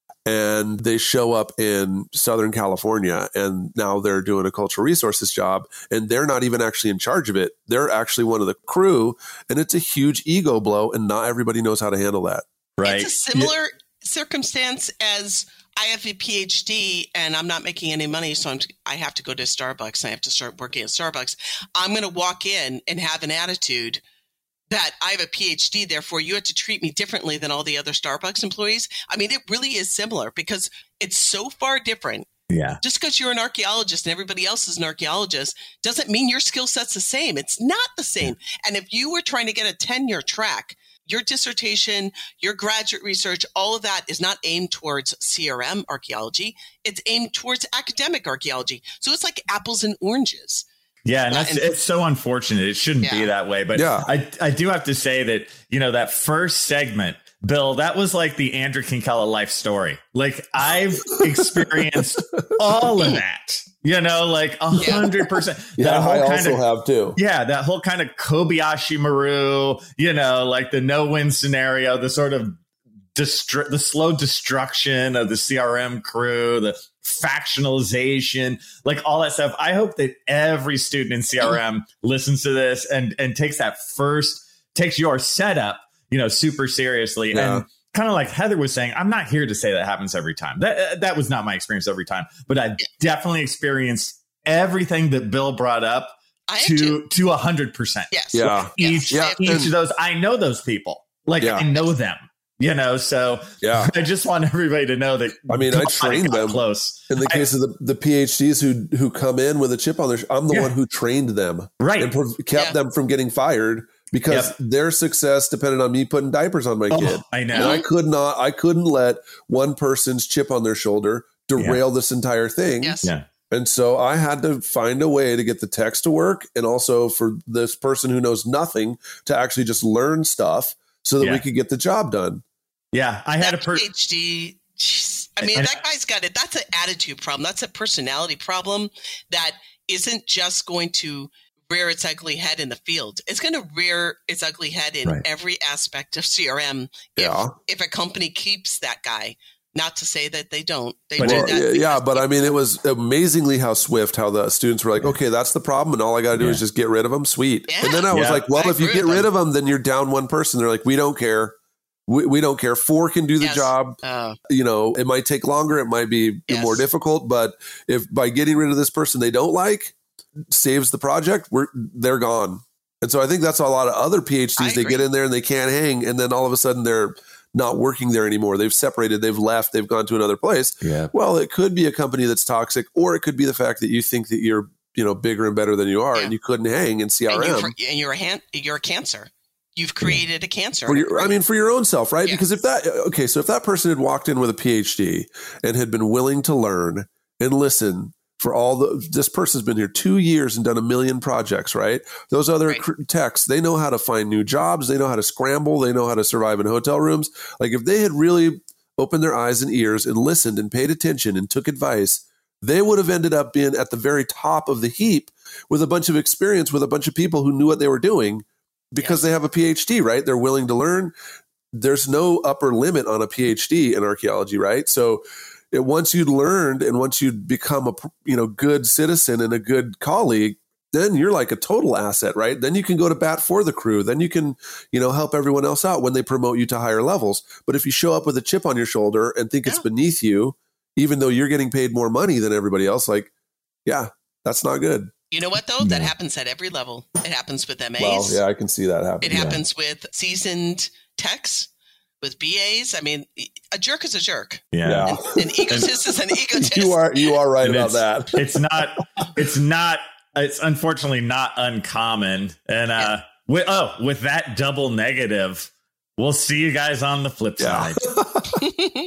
[SPEAKER 3] and they show up in Southern California and now they're doing a cultural resources job, and they're not even actually in charge of it. They're actually one of the crew, and it's a huge ego blow, and not everybody knows how to handle that.
[SPEAKER 5] Right.
[SPEAKER 4] It's a similar circumstance as I have a PhD and I'm not making any money, so I'm, I have to go to Starbucks. I have to start working at Starbucks. I'm going to walk in and have an attitude that I have a PhD, therefore you have to treat me differently than all the other Starbucks employees. I mean, it really is similar because it's so far different.
[SPEAKER 5] Yeah.
[SPEAKER 4] Just because you're an archaeologist and everybody else is an archaeologist doesn't mean your skill set's the same. It's not the same. And if you were trying to get a tenure track your dissertation, your graduate research, all of that is not aimed towards C R M archaeology. It's aimed towards academic archaeology. So it's like apples and oranges.
[SPEAKER 5] Yeah, and that's,
[SPEAKER 4] and,
[SPEAKER 5] it's so unfortunate. It shouldn't yeah. be that way. But yeah. I, I do have to say that, you know, that first segment, Bill, that was like the Andrew Kinkella life story. Like, I've experienced all of that, you know, like a hundred percent.
[SPEAKER 6] Yeah,
[SPEAKER 5] whole
[SPEAKER 6] I
[SPEAKER 5] kind
[SPEAKER 6] also
[SPEAKER 5] of,
[SPEAKER 6] have too.
[SPEAKER 5] Yeah, that whole kind of Kobayashi Maru, you know, like the no-win scenario, the sort of destru- the slow destruction of the C R M crew, the factionalization, like all that stuff. I hope that every student in C R M listens to this and and takes that first, takes your setup, you know, super seriously. Yeah. And kind of like Heather was saying, I'm not here to say that happens every time. That that was not my experience every time, but I definitely experienced everything that Bill brought up
[SPEAKER 4] I
[SPEAKER 5] to to a hundred percent.
[SPEAKER 4] Yes.
[SPEAKER 6] Yeah.
[SPEAKER 5] Each
[SPEAKER 6] yeah.
[SPEAKER 5] each
[SPEAKER 6] and,
[SPEAKER 5] of those, I know those people. Like yeah. I know them. You know, so
[SPEAKER 6] yeah.
[SPEAKER 5] I just want everybody to know that.
[SPEAKER 6] I mean, I trained them
[SPEAKER 5] close.
[SPEAKER 6] In the case I, of the, the PhDs who who come in with a chip on their, I'm the
[SPEAKER 5] yeah.
[SPEAKER 6] one who trained them,
[SPEAKER 5] right,
[SPEAKER 6] and pro- kept yeah. them from getting fired because yep. their success depended on me putting diapers on my
[SPEAKER 5] oh,
[SPEAKER 6] kid.
[SPEAKER 5] I know.
[SPEAKER 6] And I could not, I couldn't let one person's chip on their shoulder derail yeah. this entire thing.
[SPEAKER 4] Yes.
[SPEAKER 5] Yeah.
[SPEAKER 6] And so I had to find a way to get the text to work, and also for this person who knows nothing to actually just learn stuff so that
[SPEAKER 5] yeah.
[SPEAKER 6] we could get the job done.
[SPEAKER 5] Yeah, I had
[SPEAKER 4] that
[SPEAKER 5] a per-
[SPEAKER 4] PhD. Geez, I mean, that guy's got it. That's an attitude problem. That's a personality problem that isn't just going to rear its ugly head in the field. It's going to rear its ugly head in right. every aspect of C R M. If,
[SPEAKER 6] yeah.
[SPEAKER 4] if a company keeps that guy. Not to say that they don't. They
[SPEAKER 6] well,
[SPEAKER 4] do that.
[SPEAKER 6] Yeah, but I mean, it was amazingly how swift, how the students were like, okay, that's the problem. And all I got to do yeah. is just get rid of them. Sweet.
[SPEAKER 4] Yeah.
[SPEAKER 6] And then I was
[SPEAKER 5] yeah.
[SPEAKER 6] like, well,
[SPEAKER 4] I
[SPEAKER 6] if you get rid of them, then you're down one person. They're like, we don't care. We, we don't care. Four can do the
[SPEAKER 4] yes.
[SPEAKER 6] job.
[SPEAKER 4] Uh,
[SPEAKER 6] you know, it might take longer. It might be
[SPEAKER 4] yes.
[SPEAKER 6] more difficult. But if by getting rid of this person they don't like saves the project, we're they're gone. And so I think that's a lot of other PhDs. They get in there and they can't hang. And then all of a sudden they're not working there anymore. They've separated. They've left. They've gone to another place.
[SPEAKER 5] Yeah.
[SPEAKER 6] Well, it could be a company that's toxic, or it could be the fact that you think that you're, you know, bigger and better than you are, yeah. and you couldn't hang in C R M.
[SPEAKER 4] And you're, and you're a hand, you're a cancer. You've created a cancer.
[SPEAKER 6] For your, I mean, for your own self, right?
[SPEAKER 4] Yeah.
[SPEAKER 6] Because if that, okay, so if that person had walked in with a PhD and had been willing to learn and listen for all the, this person's been here two years and done a million projects, right? Those other
[SPEAKER 4] right.
[SPEAKER 6] techs, they know how to find new jobs. They know how to scramble. They know how to survive in hotel rooms. Like if they had really opened their eyes and ears and listened and paid attention and took advice, they would have ended up being at the very top of the heap with a bunch of experience, with a bunch of people who knew what they were doing because yes. they have a PhD, right? They're willing to learn. There's no upper limit on a PhD in archaeology, right? So it, once you'd learned and once you'd become a you know good citizen and a good colleague, then you're like a total asset, right? Then you can go to bat for the crew. Then you can, you know, help everyone else out when they promote you to higher levels. But if you show up with a chip on your shoulder and think yeah. it's beneath you, even though you're getting paid more money than everybody else, like, yeah, that's not good.
[SPEAKER 4] You know what, though? No. That happens at every level. It happens with M As.
[SPEAKER 6] Well, yeah, I can see that happen.
[SPEAKER 4] It yeah. happens with seasoned techs, with B As. I mean, a jerk is a jerk.
[SPEAKER 5] Yeah.
[SPEAKER 6] yeah.
[SPEAKER 4] An, an egotist is an egotist.
[SPEAKER 6] You are you are right
[SPEAKER 5] and
[SPEAKER 6] about
[SPEAKER 5] it's,
[SPEAKER 6] that.
[SPEAKER 5] It's not, it's not, it's unfortunately not uncommon. And uh, yeah. with, oh, with that double negative, we'll see you guys on the flip
[SPEAKER 6] yeah.
[SPEAKER 5] side.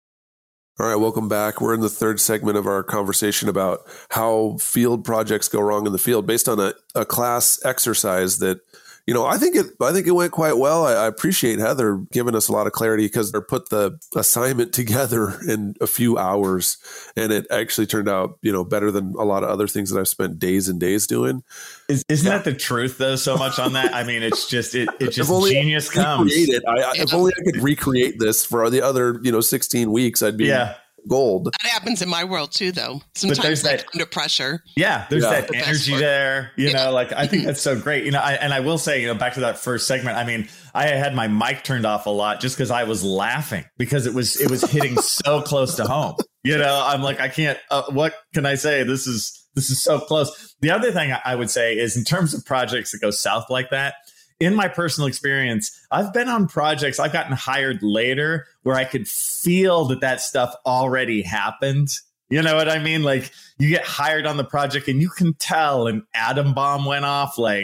[SPEAKER 6] All right, welcome back. We're in the third segment of our conversation about how field projects go wrong in the field based on a, a class exercise that, you know, I think it I think it went quite well. I, I appreciate Heather giving us a lot of clarity because they put the assignment together in a few hours, and it actually turned out, you know, better than a lot of other things that I've spent days and days doing.
[SPEAKER 5] Is, isn't yeah. that the truth, though, so much on that? I mean, it's just, it, it just genius comes.
[SPEAKER 6] It. I, I, if only I could recreate this for the other, you know, sixteen weeks, I'd be yeah. gold.
[SPEAKER 4] That happens in my world, too, though. Sometimes like, that, under pressure.
[SPEAKER 5] Yeah, there's yeah.
[SPEAKER 6] Yeah.
[SPEAKER 5] that
[SPEAKER 4] the
[SPEAKER 5] energy there. You yeah. know, like, I think that's so great. You know, I, and I will say, you know, back to that first segment, I mean, I had my mic turned off a lot just because I was laughing because it was, it was hitting so close to home. You know, I'm like, I can't, uh, what can I say? This is, This is so close. The other thing I would say is in terms of projects that go south like that, in my personal experience, I've been on projects, I've gotten hired later where I could feel that that stuff already happened. You know what I mean? Like you get hired on the project and you can tell an atom bomb went off like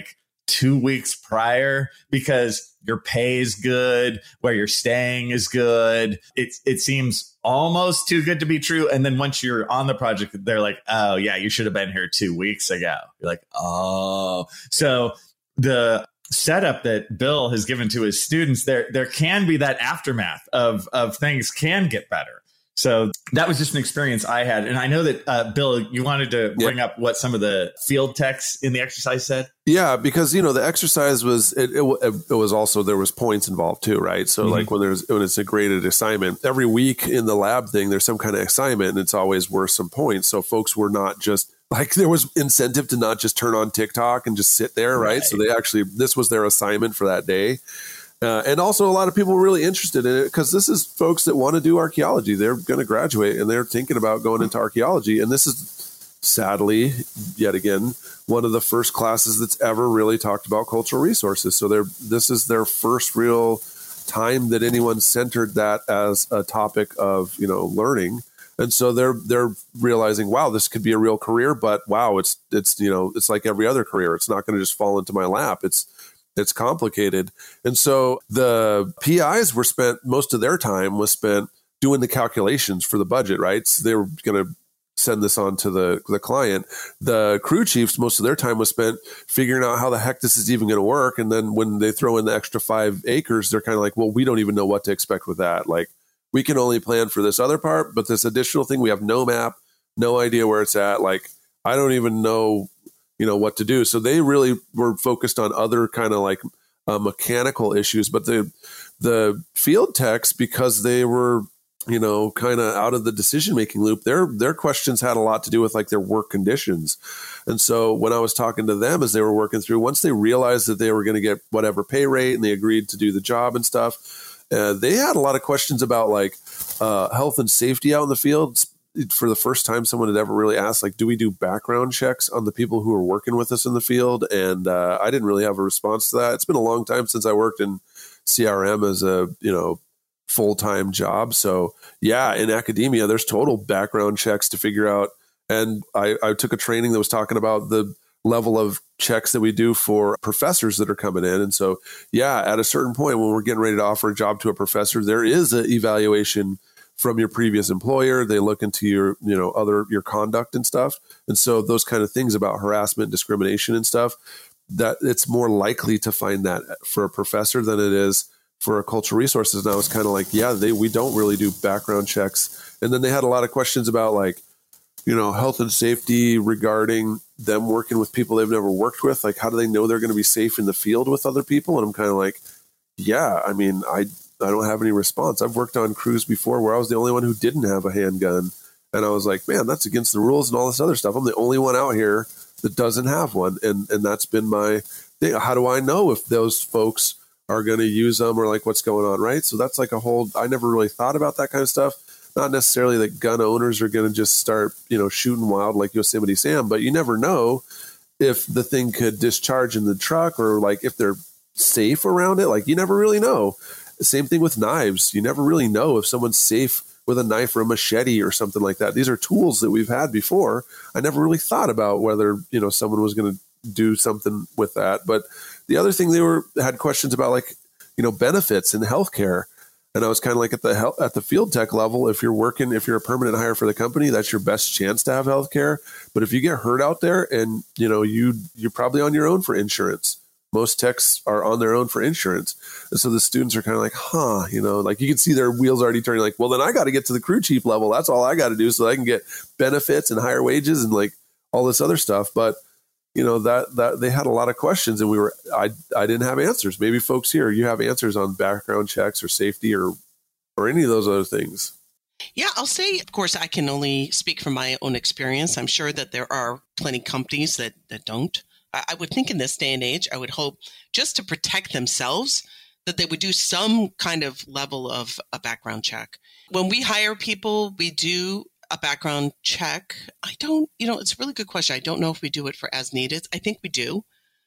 [SPEAKER 5] two weeks prior because your pay is good, where you're staying is good. It, it seems almost too good to be true. And then once you're on the project, they're like, oh, yeah, you should have been here two weeks ago. You're like, oh. So the setup that Bill has given to his students, there there can be that aftermath of of things can get better. So that was just an experience I had. And I know that, uh, Bill, you wanted to bring yeah. up what some of the field techs in the exercise said.
[SPEAKER 6] Yeah, because, you know, the exercise was, it, it, it was also, there was points involved too, right? So mm-hmm. like when there's, when it's a graded assignment, every week in the lab thing, there's some kind of assignment and it's always worth some points. So folks were not just, like there was incentive to not just turn on TikTok and just sit there, right? right. So they actually, this was their assignment for that day. Uh, and also a lot of people were really interested in it because this is folks that want to do archaeology. They're going to graduate and they're thinking about going into archaeology. And this is sadly, yet again, one of the first classes that's ever really talked about cultural resources. So they're, this is their first real time that anyone centered that as a topic of, you know, learning. And so they're they're realizing, wow, this could be a real career, but wow, it's it's you know, it's like every other career. It's not going to just fall into my lap. It's It's complicated. And so the P Is were spent, most of their time was spent doing the calculations for the budget, right? So they were going to send this on to the, the client. The crew chiefs, most of their time was spent figuring out how the heck this is even going to work. And then when they throw in the extra five acres, they're kind of like, well, we don't even know what to expect with that. Like, we can only plan for this other part, but this additional thing, we have no map, no idea where it's at. Like, I don't even know you know, what to do. So they really were focused on other kind of like uh, mechanical issues, but the, the field techs, because they were, you know, kind of out of the decision-making loop, their, their questions had a lot to do with like their work conditions. And so when I was talking to them as they were working through, once they realized that they were going to get whatever pay rate and they agreed to do the job and stuff, uh, they had a lot of questions about like uh, health and safety out in the field. For the first time, someone had ever really asked, like, do we do background checks on the people who are working with us in the field? And uh, I didn't really have a response to that. It's been a long time since I worked in C R M as a, you know, full-time job. So yeah, in academia, there's total background checks to figure out. And I, I took a training that was talking about the level of checks that we do for professors that are coming in. And so, yeah, at a certain point when we're getting ready to offer a job to a professor, there is an evaluation from your previous employer. They look into your, you know, other, your conduct and stuff. And so those kind of things about harassment, discrimination and stuff, that it's more likely to find that for a professor than it is for a cultural resources. And I was kind of like, yeah, they, we don't really do background checks. And then they had a lot of questions about like, you know, health and safety regarding them working with people they've never worked with. Like, how do they know they're going to be safe in the field with other people? And I'm kind of like, yeah, I mean, I, I don't have any response. I've worked on crews before where I was the only one who didn't have a handgun. And I was like, man, that's against the rules and all this other stuff. I'm the only one out here that doesn't have one. And and that's been my thing. How do I know if those folks are going to use them or like what's going on, right? So that's like a whole, I never really thought about that kind of stuff. Not necessarily that gun owners are going to just start, you know, shooting wild like Yosemite Sam, but you never know if the thing could discharge in the truck or like if they're safe around it. Like, you never really know. Same thing with knives. You never really know if someone's safe with a knife or a machete or something like that. These are tools that we've had before. I never really thought about whether, you know, someone was going to do something with that. But the other thing they were had questions about, like, you know, benefits in healthcare. And I was kind of like at the health, at the field tech level, if you're working, if you're a permanent hire for the company, that's your best chance to have healthcare. But if you get hurt out there and, you know, you, you're probably on your own for insurance. Most techs are on their own for insurance. And so the students are kind of like, huh, you know, like you can see their wheels already turning like, well, then I got to get to the crew chief level. That's all I got to do so I can get benefits and higher wages and like all this other stuff. But, you know, that, that they had a lot of questions and we were, I, I didn't have answers. Maybe folks here, you have answers on background checks or safety or, or any of those other things.
[SPEAKER 4] Yeah, I'll say, of course, I can only speak from my own experience. I'm sure that there are plenty of companies that, that don't. I would think in this day and age, I would hope just to protect themselves that they would do some kind of level of a background check. When we hire people, we do a background check. I don't, you know, it's a really good question. I don't know if we do it for as needed. I think we do,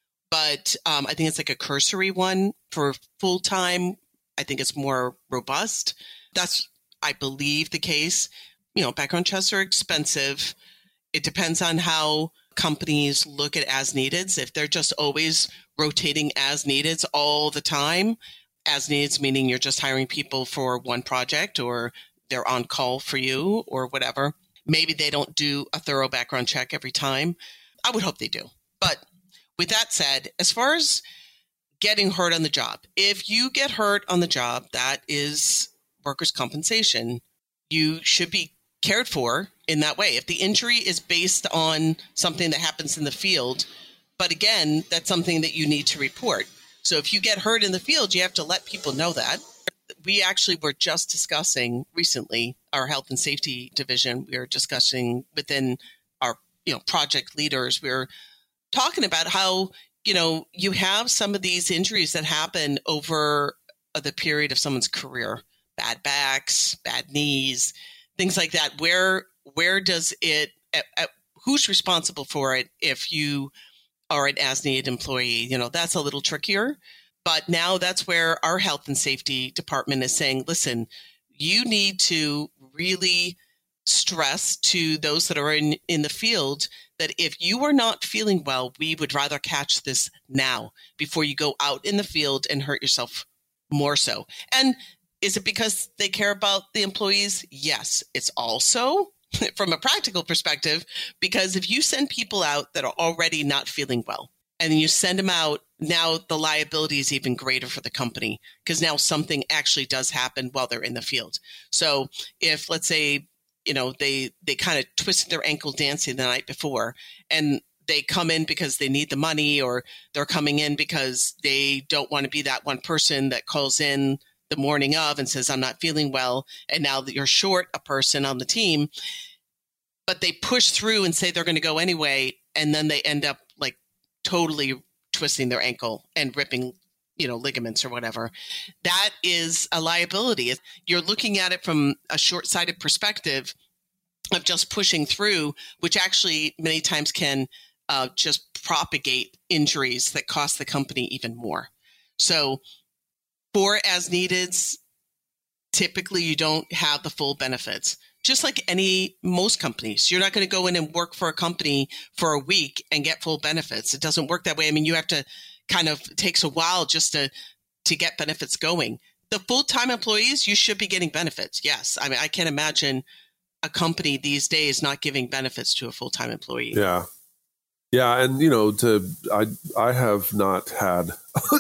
[SPEAKER 4] but um, I think it's like a cursory one. For full time, I think it's more robust. That's, I believe, the case. You know, background checks are expensive. It depends on how companies look at as neededs. If they're just always rotating as neededs all the time, as needs meaning you're just hiring people for one project or they're on call for you or whatever. Maybe they don't do a thorough background check every time. I would hope they do. But with that said, as far as getting hurt on the job, if you get hurt on the job, that is workers' compensation. You should be cared for in that way. If the injury is based on something that happens in the field, but again, that's something that you need to report. So if you get hurt in the field, you have to let people know that. We actually were just discussing recently, our health and safety division, we were discussing within our you know project leaders, we were talking about how, you know, you have some of these injuries that happen over the period of someone's career, bad backs, bad knees, things like that. Where where does it, at, at, who's responsible for it if you are an as-needed employee? You know, that's a little trickier. But now that's where our health and safety department is saying, listen, you need to really stress to those that are in, in the field that if you are not feeling well, we would rather catch this now before you go out in the field and hurt yourself more so. And is it because they care about the employees? Yes. It's also from a practical perspective, because if you send people out that are already not feeling well and you send them out, now the liability is even greater for the company because now something actually does happen while they're in the field. So if, let's say, you know, they, they kind of twisted their ankle dancing the night before and they come in because they need the money, or they're coming in because they don't want to be that one person that calls in the morning of and says, I'm not feeling well. And now that you're short a person on the team, but they push through and say they're going to go anyway. And then they end up like totally twisting their ankle and ripping, you know, ligaments or whatever. That is a liability. You're looking at it from a short-sighted perspective of just pushing through, which actually many times can uh, just propagate injuries that cost the company even more. So for as neededs, typically you don't have the full benefits. Just like any, most companies, you're not going to go in and work for a company for a week and get full benefits. It doesn't work that way. I mean, you have to kind of, it takes a while just to, to get benefits going. The full-time employees, you should be getting benefits. Yes. I mean, I can't imagine a company these days not giving benefits to a full-time employee.
[SPEAKER 6] Yeah. Yeah. And, you know, to, I, I have not had,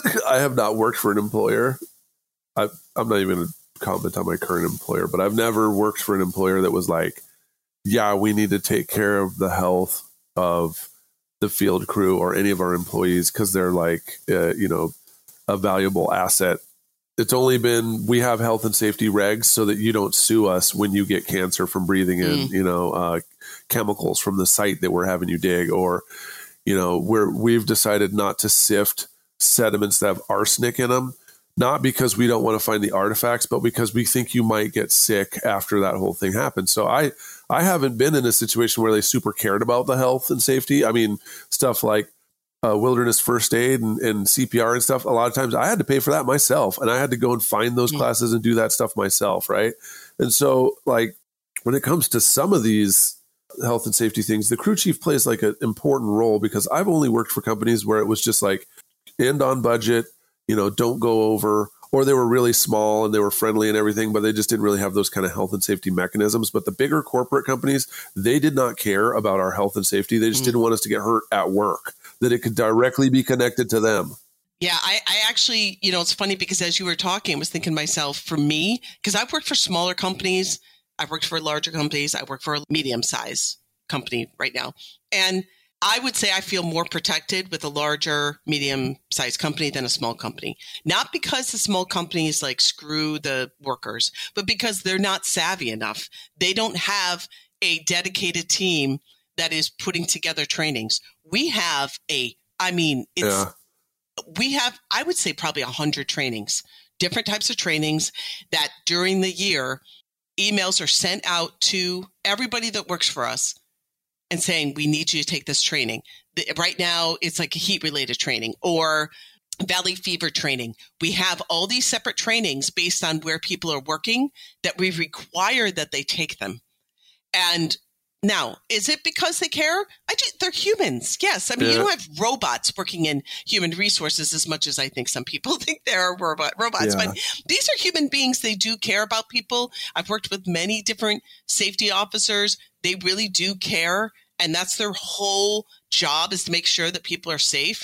[SPEAKER 6] I have not worked for an employer. I, I'm not even going to comment on my current employer, but I've never worked for an employer that was like, yeah, we need to take care of the health of the field crew or any of our employees because they're like, uh, you know, a valuable asset. It's only been, we have health and safety regs so that you don't sue us when you get cancer from breathing in, mm. you know, uh, chemicals from the site that we're having you dig, or, you know, we're, we've decided not to sift sediments that have arsenic in them. Not because we don't want to find the artifacts, but because we think you might get sick after that whole thing happens. So I, I haven't been in a situation where they super cared about the health and safety. I mean, stuff like uh, wilderness first aid and, and C P R and stuff. A lot of times I had to pay for that myself, and I had to go and find those mm-hmm. classes and do that stuff myself. Right. And so like when it comes to some of these health and safety things, the crew chief plays like an important role, because I've only worked for companies where it was just like end on budget, you know, don't go over, or they were really small and they were friendly and everything, but they just didn't really have those kind of health and safety mechanisms. But the bigger corporate companies, they did not care about our health and safety. They just mm. didn't want us to get hurt at work, that it could directly be connected to them.
[SPEAKER 4] Yeah, I, I actually, you know, it's funny because as you were talking, I was thinking to myself, for me, because I've worked for smaller companies, I've worked for larger companies, I work for a medium-sized company right now. And I would say I feel more protected with a larger, medium-sized company than a small company. Not because the small companies like screw the workers, but because they're not savvy enough. They don't have a dedicated team that is putting together trainings. We have a, I mean, it's, yeah. we have, I would say probably a hundred trainings, different types of trainings that during the year, emails are sent out to everybody that works for us and saying, we need you to take this training. Right now, it's like a heat-related training or valley fever training. We have all these separate trainings based on where people are working that we require that they take them. And Now, is it because they care? I do. They're humans. Yes. I mean,
[SPEAKER 6] Yeah.
[SPEAKER 4] you don't have robots working in human resources as much as I think some people think there are robot robots.
[SPEAKER 6] Yeah.
[SPEAKER 4] But these are human beings. They do care about people. I've worked with many different safety officers. They really do care. And that's their whole job, is to make sure that people are safe.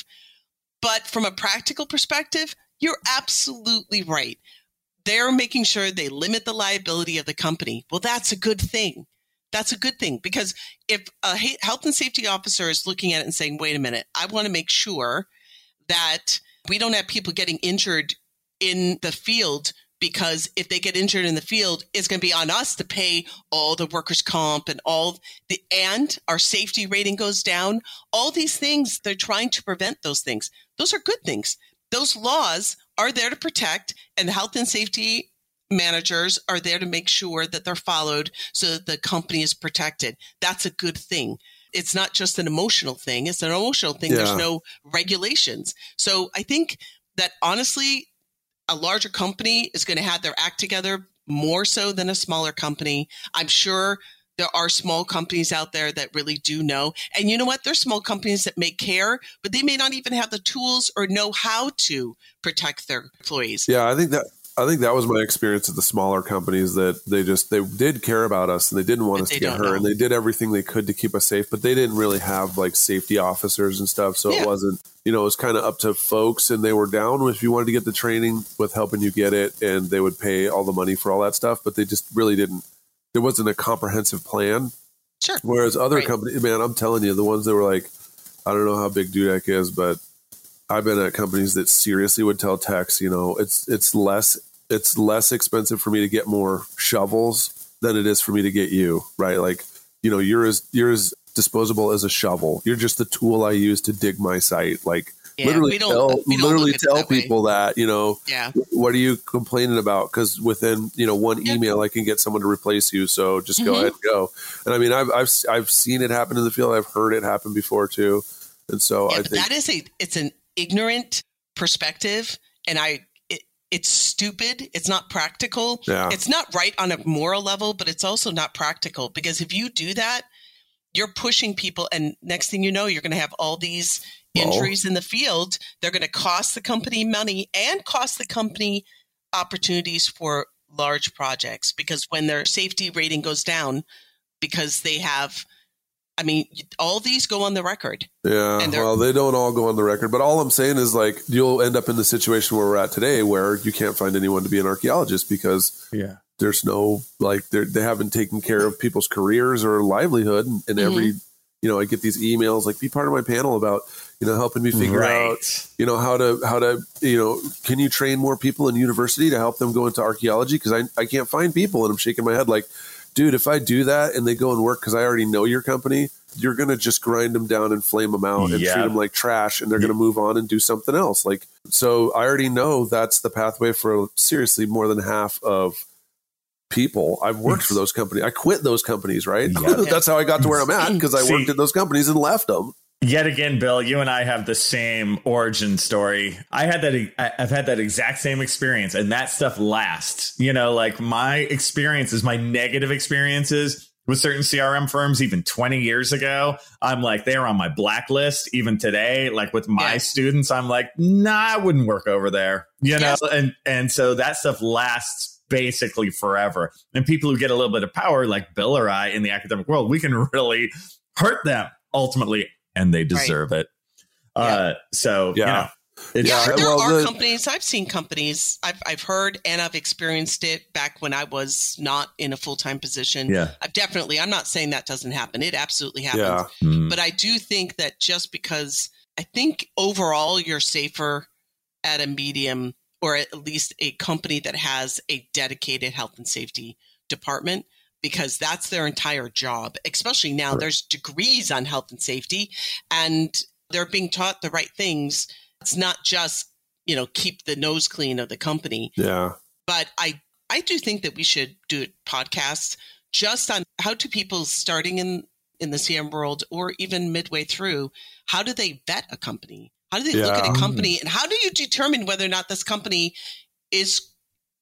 [SPEAKER 4] But from a practical perspective, you're absolutely right. They're making sure they limit the liability of the company. Well, that's a good thing. That's a good thing, because if a health and safety officer is looking at it and saying, wait a minute, I want to make sure that we don't have people getting injured in the field, because if they get injured in the field, it's going to be on us to pay all the workers' comp and all the, and our safety rating goes down. All these things, they're trying to prevent those things. Those are good things. Those laws are there to protect, and the health and safety managers are there to make sure that they're followed so that the company is protected. That's a good thing. It's not just an emotional thing. It's an emotional thing.
[SPEAKER 6] Yeah.
[SPEAKER 4] There's no regulations. So I think that honestly, a larger company is going to have their act together more so than a smaller company. I'm sure there are small companies out there that really do know. And you know what? There's small companies that may care, but they may not even have the tools or know how to protect their employees.
[SPEAKER 6] Yeah, I think that I think that was my experience at the smaller companies, that they just they did care about us and they didn't want
[SPEAKER 4] But
[SPEAKER 6] us
[SPEAKER 4] they
[SPEAKER 6] to get
[SPEAKER 4] don't
[SPEAKER 6] hurt,
[SPEAKER 4] know.
[SPEAKER 6] and they did everything they could to keep us safe, but they didn't really have like safety officers and stuff. So
[SPEAKER 4] Yeah.
[SPEAKER 6] it wasn't, you know, it was kind of up to folks, and they were down if you wanted to get the training with helping you get it, and they would pay all the money for all that stuff, but they just really didn't. There wasn't a comprehensive plan.
[SPEAKER 4] Sure.
[SPEAKER 6] Whereas other
[SPEAKER 4] Right.
[SPEAKER 6] companies, man, I'm telling you, the ones that were like, I don't know how big Dudek is, but I've been at companies that seriously would tell techs, you know, it's it's less it's less expensive for me to get more shovels than it is for me to get you, right? Like, you know, you're as you're as disposable as a shovel. You're just the tool I use to dig my site. Like,
[SPEAKER 4] Yeah,
[SPEAKER 6] literally
[SPEAKER 4] we don't-
[SPEAKER 6] tell
[SPEAKER 4] we don't
[SPEAKER 6] literally
[SPEAKER 4] look at it
[SPEAKER 6] tell
[SPEAKER 4] that way.
[SPEAKER 6] people that, you know,
[SPEAKER 4] Yeah.
[SPEAKER 6] what are you complaining about? Because within, you know, one
[SPEAKER 4] Yeah.
[SPEAKER 6] email, I can get someone to replace you. So just go
[SPEAKER 4] Mhm.
[SPEAKER 6] ahead and go. And I mean, I've, I've, I've seen it happen in the field. I've heard it happen before too. And so
[SPEAKER 4] Yeah,
[SPEAKER 6] I
[SPEAKER 4] but
[SPEAKER 6] think,
[SPEAKER 4] that is a it's an ignorant perspective, and I it, it's stupid. It's not practical.
[SPEAKER 6] Yeah.
[SPEAKER 4] It's not right on a moral level, but it's also not practical, because if you do that, you're pushing people, and next thing you know, you're going to have all these
[SPEAKER 6] Well-
[SPEAKER 4] injuries in the field. They're going to cost the company money and cost the company opportunities for large projects, because when their safety rating goes down, because they have, I mean, all these go on the record.
[SPEAKER 6] yeah,
[SPEAKER 4] and they're-
[SPEAKER 6] well, they don't all go on the record, but all I'm saying is like, you'll end up in the situation where we're at today, where you can't find anyone to be an archaeologist because
[SPEAKER 5] Yeah.
[SPEAKER 6] there's no, like, they're, they haven't taken care of people's careers or livelihood. And, and every, you know, I get these emails like, be part of my panel about, you know, helping me figure
[SPEAKER 5] Right.
[SPEAKER 6] out, you know, how to, how to, you know, can you train more people in university to help them go into archaeology? Cause I, I can't find people. And I'm shaking my head like, dude, if I do that and they go and work, cause I already know your company, you're going to just grind them down and flame them out and
[SPEAKER 5] Yep.
[SPEAKER 6] treat them like trash. And they're going to move on and do something else. Like, so I already know that's the pathway for seriously more than half of people. I've worked for those companies. I quit those companies, right?
[SPEAKER 5] Yeah.
[SPEAKER 6] That's how I got to where I'm at, because I
[SPEAKER 5] See-
[SPEAKER 6] worked at those companies and left them.
[SPEAKER 5] Yet again, Bill, you and I have the same origin story. I had that. I- I've had that exact same experience, and that stuff lasts. You know, like my experiences, my negative experiences with certain C R M firms, even twenty years ago, I'm like, they are on my blacklist. Even today, like with my
[SPEAKER 4] Yeah.
[SPEAKER 5] students, I'm like, nah, I wouldn't work over there. You know,
[SPEAKER 4] Yes.
[SPEAKER 5] and and so that stuff lasts basically forever. And people who get a little bit of power, like Bill or I in the academic world, we can really hurt them ultimately, and they deserve it. Uh, so,
[SPEAKER 6] Yeah.
[SPEAKER 5] you know, it's
[SPEAKER 4] Yeah,
[SPEAKER 6] Yeah,
[SPEAKER 4] there
[SPEAKER 6] well,
[SPEAKER 4] are
[SPEAKER 6] the-
[SPEAKER 4] companies. I've seen companies. I've I've heard and I've experienced it back when I was not in a full time position.
[SPEAKER 5] yeah.
[SPEAKER 4] I've definitely. I'm not saying that doesn't happen. It absolutely happens.
[SPEAKER 6] Yeah.
[SPEAKER 5] Mm.
[SPEAKER 4] But I do think that just because I think overall you're safer at a medium, or at least a company that has a dedicated health and safety department, because that's their entire job. Especially now,
[SPEAKER 5] Right.
[SPEAKER 4] there's degrees on health and safety, and they're being taught the right things. It's not just, you know, keep the nose clean of the company.
[SPEAKER 6] Yeah.
[SPEAKER 4] But I, I do think that we should do podcasts just on how do people starting in, in the C R M world, or even midway through, how do they vet a company? How do they look at
[SPEAKER 6] Yeah.
[SPEAKER 4] a company, and how do you determine whether or not this company is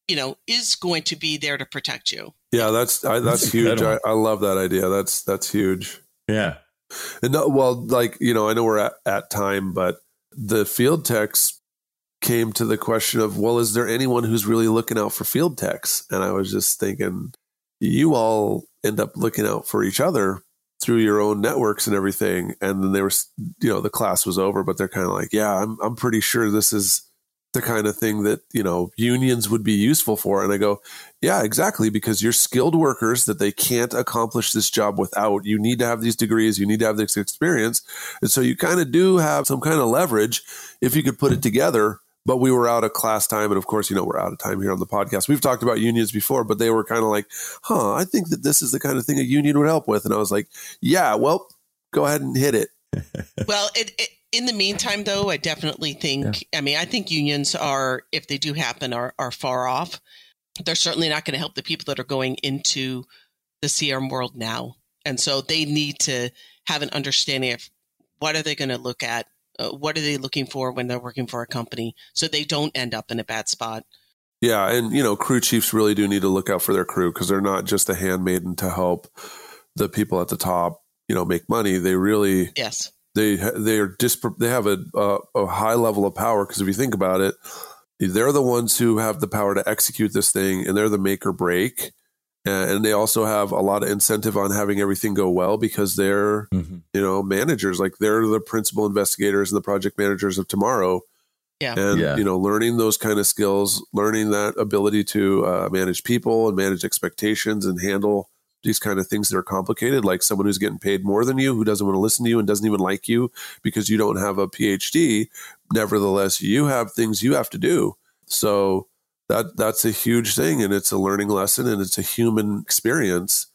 [SPEAKER 4] you know, is going to be there to protect you.
[SPEAKER 6] Yeah, that's I, that's, that's huge. I, I love that idea. That's that's huge.
[SPEAKER 5] Yeah.
[SPEAKER 6] And no, well, like, you know, I know we're at, at time, but the field techs came to the question of, well, is there anyone who's really looking out for field techs? And I was just thinking, you all end up looking out for each other through your own networks and everything. And then they were, you know, the class was over, but they're kind of like, yeah, I'm I'm pretty sure this is the kind of thing that, you know, unions would be useful for. And I go, yeah, exactly. Because you're skilled workers that they can't accomplish this job without. You need to have these degrees. You need to have this experience. And so you kind of do have some kind of leverage if you could put it together. But we were out of class time. And of course, you know, we're out of time here on the podcast. We've talked about unions before, but they were kind of like, huh, I think that this is the kind of thing a union would help with. And I was like, yeah, well, go ahead and hit it.
[SPEAKER 4] Well, it, it in the meantime, though, I definitely think, yeah. I mean, I think unions are, if they do happen, are, are far off. They're certainly not going to help the people that are going into the C R M world now. And so they need to have an understanding of what are they going to look at? Uh, what are they looking for when they're working for a company so they don't end up in a bad spot?
[SPEAKER 6] Yeah. And, you know, crew chiefs really do need to look out for their crew because they're not just a handmaiden to help the people at the top, you know, make money. They really,
[SPEAKER 4] yes.
[SPEAKER 6] They they are disp- they have a, a a high level of power because if you think about it, they're the ones who have the power to execute this thing, and they're the make or break. And they also have a lot of incentive on having everything go well because they're mm-hmm. you know managers, like they're the principal investigators and the project managers of tomorrow.
[SPEAKER 4] Yeah,
[SPEAKER 6] and
[SPEAKER 5] yeah.
[SPEAKER 6] you know, learning those kind of skills, learning that ability to uh, manage people and manage expectations and handle these kind of things that are complicated, like someone who's getting paid more than you, who doesn't want to listen to you and doesn't even like you because you don't have a P H D. Nevertheless, you have things you have to do. So that that's a huge thing, and it's a learning lesson, and it's a human experience.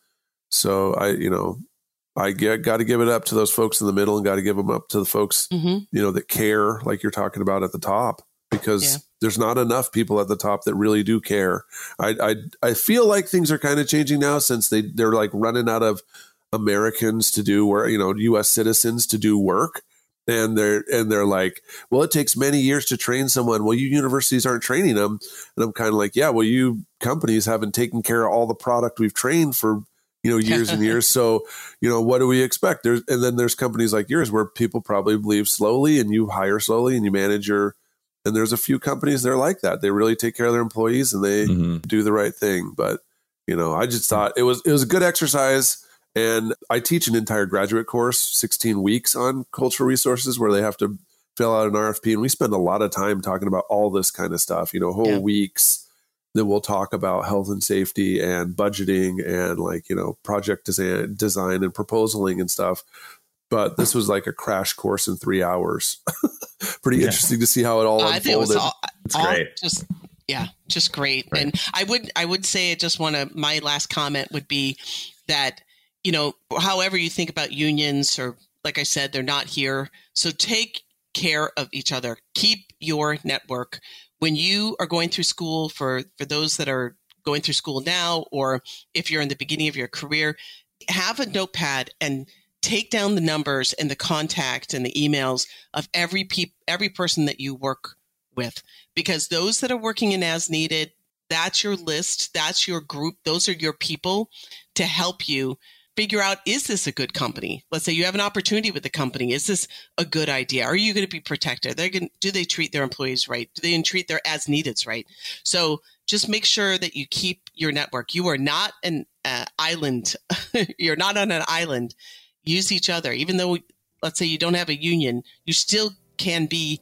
[SPEAKER 6] So I, you know, I get got to give it up to those folks in the middle, and got to give them up to the folks, mm-hmm. you know, that care, like you're talking about at the top, because yeah. there's not enough people at the top that really do care. I, I, I feel like things are kind of changing now since they, they're like running out of Americans to do work, you know, U S citizens to do work. And they're, and they're like, well, it takes many years to train someone. Well, you universities aren't training them. And I'm kind of like, yeah, well, you companies haven't taken care of all the product we've trained for, you know, years and years. So, you know, what do we expect? There's, and then there's companies like yours where people probably leave slowly and you hire slowly and you manage your, and there's a few companies that are like that. They really take care of their employees and they mm-hmm. do the right thing. But, you know, I just thought it was, it was a good exercise. And I teach an entire graduate course, sixteen weeks on cultural resources, where they have to fill out an R F P. And we spend a lot of time talking about all this kind of stuff, you know, whole yeah. weeks. Then we'll talk about health and safety and budgeting and like, you know, project design, design and proposaling and stuff. But this was like a crash course in three hours. Pretty yeah. interesting to see how it all unfolded. I think it was all,
[SPEAKER 5] it's all great.
[SPEAKER 4] Just, yeah, just great. Right. And I would, I would say, I just want to, my last comment would be that, you know, however you think about unions, or like I said, they're not here. So take care of each other. Keep your network. When you are going through school, for, for those that are going through school now, or if you're in the beginning of your career, have a notepad and take down the numbers and the contact and the emails of every pe- every person that you work with, because those that are working in as needed, that's your list, that's your group, those are your people to help you figure out, is this a good company? Let's say you have an opportunity with the company. Is this a good idea? Are you going to be protected? They're going, do they treat their employees right? Do they treat their as neededs right? So just make sure that you keep your network. You are not an uh, island. You're not on an island. Use each other. Even though, let's say you don't have a union, you still can be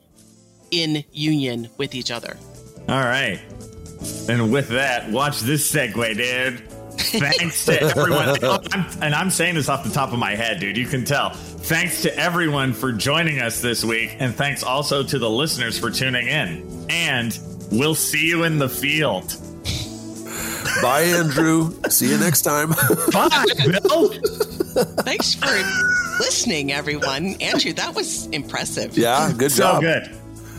[SPEAKER 4] in union with each other.
[SPEAKER 5] All right. And with that, watch this segue, dude. Thanks to everyone. I'm, and I'm saying this off the top of my head, dude. You can tell. Thanks to everyone for joining us this week. And thanks also to the listeners for tuning in. And we'll see you in the field.
[SPEAKER 6] Bye, Andrew. See you next time.
[SPEAKER 5] Bye, Bill.
[SPEAKER 4] Thanks for listening, everyone. Andrew, that was impressive.
[SPEAKER 6] Yeah, good
[SPEAKER 5] so
[SPEAKER 6] job.
[SPEAKER 5] Good.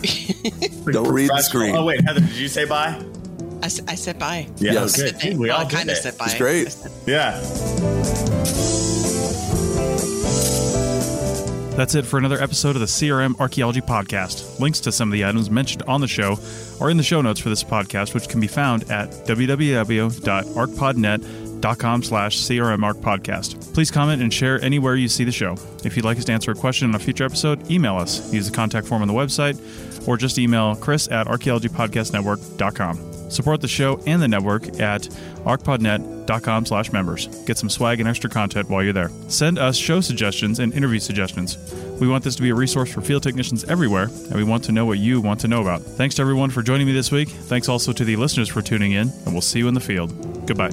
[SPEAKER 6] Don't read the screen.
[SPEAKER 5] Oh, wait, Heather, did you say bye?
[SPEAKER 4] I, I said bye.
[SPEAKER 5] Yeah,
[SPEAKER 6] yes.
[SPEAKER 5] Good. Dude, we
[SPEAKER 4] well,
[SPEAKER 5] all
[SPEAKER 4] I kind of said bye.
[SPEAKER 6] It's great.
[SPEAKER 4] Said,
[SPEAKER 5] yeah.
[SPEAKER 2] That's it for another episode of the C R M Archaeology Podcast. Links to some of the items mentioned on the show are in the show notes for this podcast, which can be found at w w w dot arc pod net dot com slash C R M Arc Podcast. Please comment and share anywhere you see the show. If you'd like us to answer a question on a future episode, email us. Use the contact form on the website, or just email Chris at archaeology podcast network dot com. Support the show and the network at arc pod net dot com slash members. Get some swag and extra content while you're there. Send us show suggestions and interview suggestions. We want this to be a resource for field technicians everywhere, and we want to know what you want to know about. Thanks to everyone for joining me this week. Thanks also to the listeners for tuning in, and we'll see you in the field. Goodbye.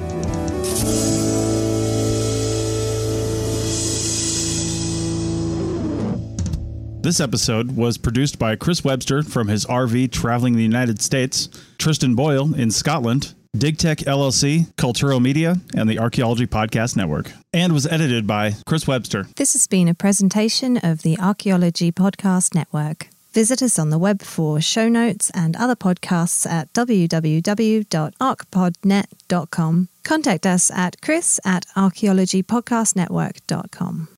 [SPEAKER 2] This episode was produced by Chris Webster from his R V traveling the United States, Tristan Boyle in Scotland, DigTech L L C, Culturo Media, and the Archaeology Podcast Network, and was edited by Chris Webster.
[SPEAKER 1] This has been a presentation of the Archaeology Podcast Network. Visit us on the web for show notes and other podcasts at w w w dot arc pod net dot com. Contact us at chris at archaeology podcast network dot com.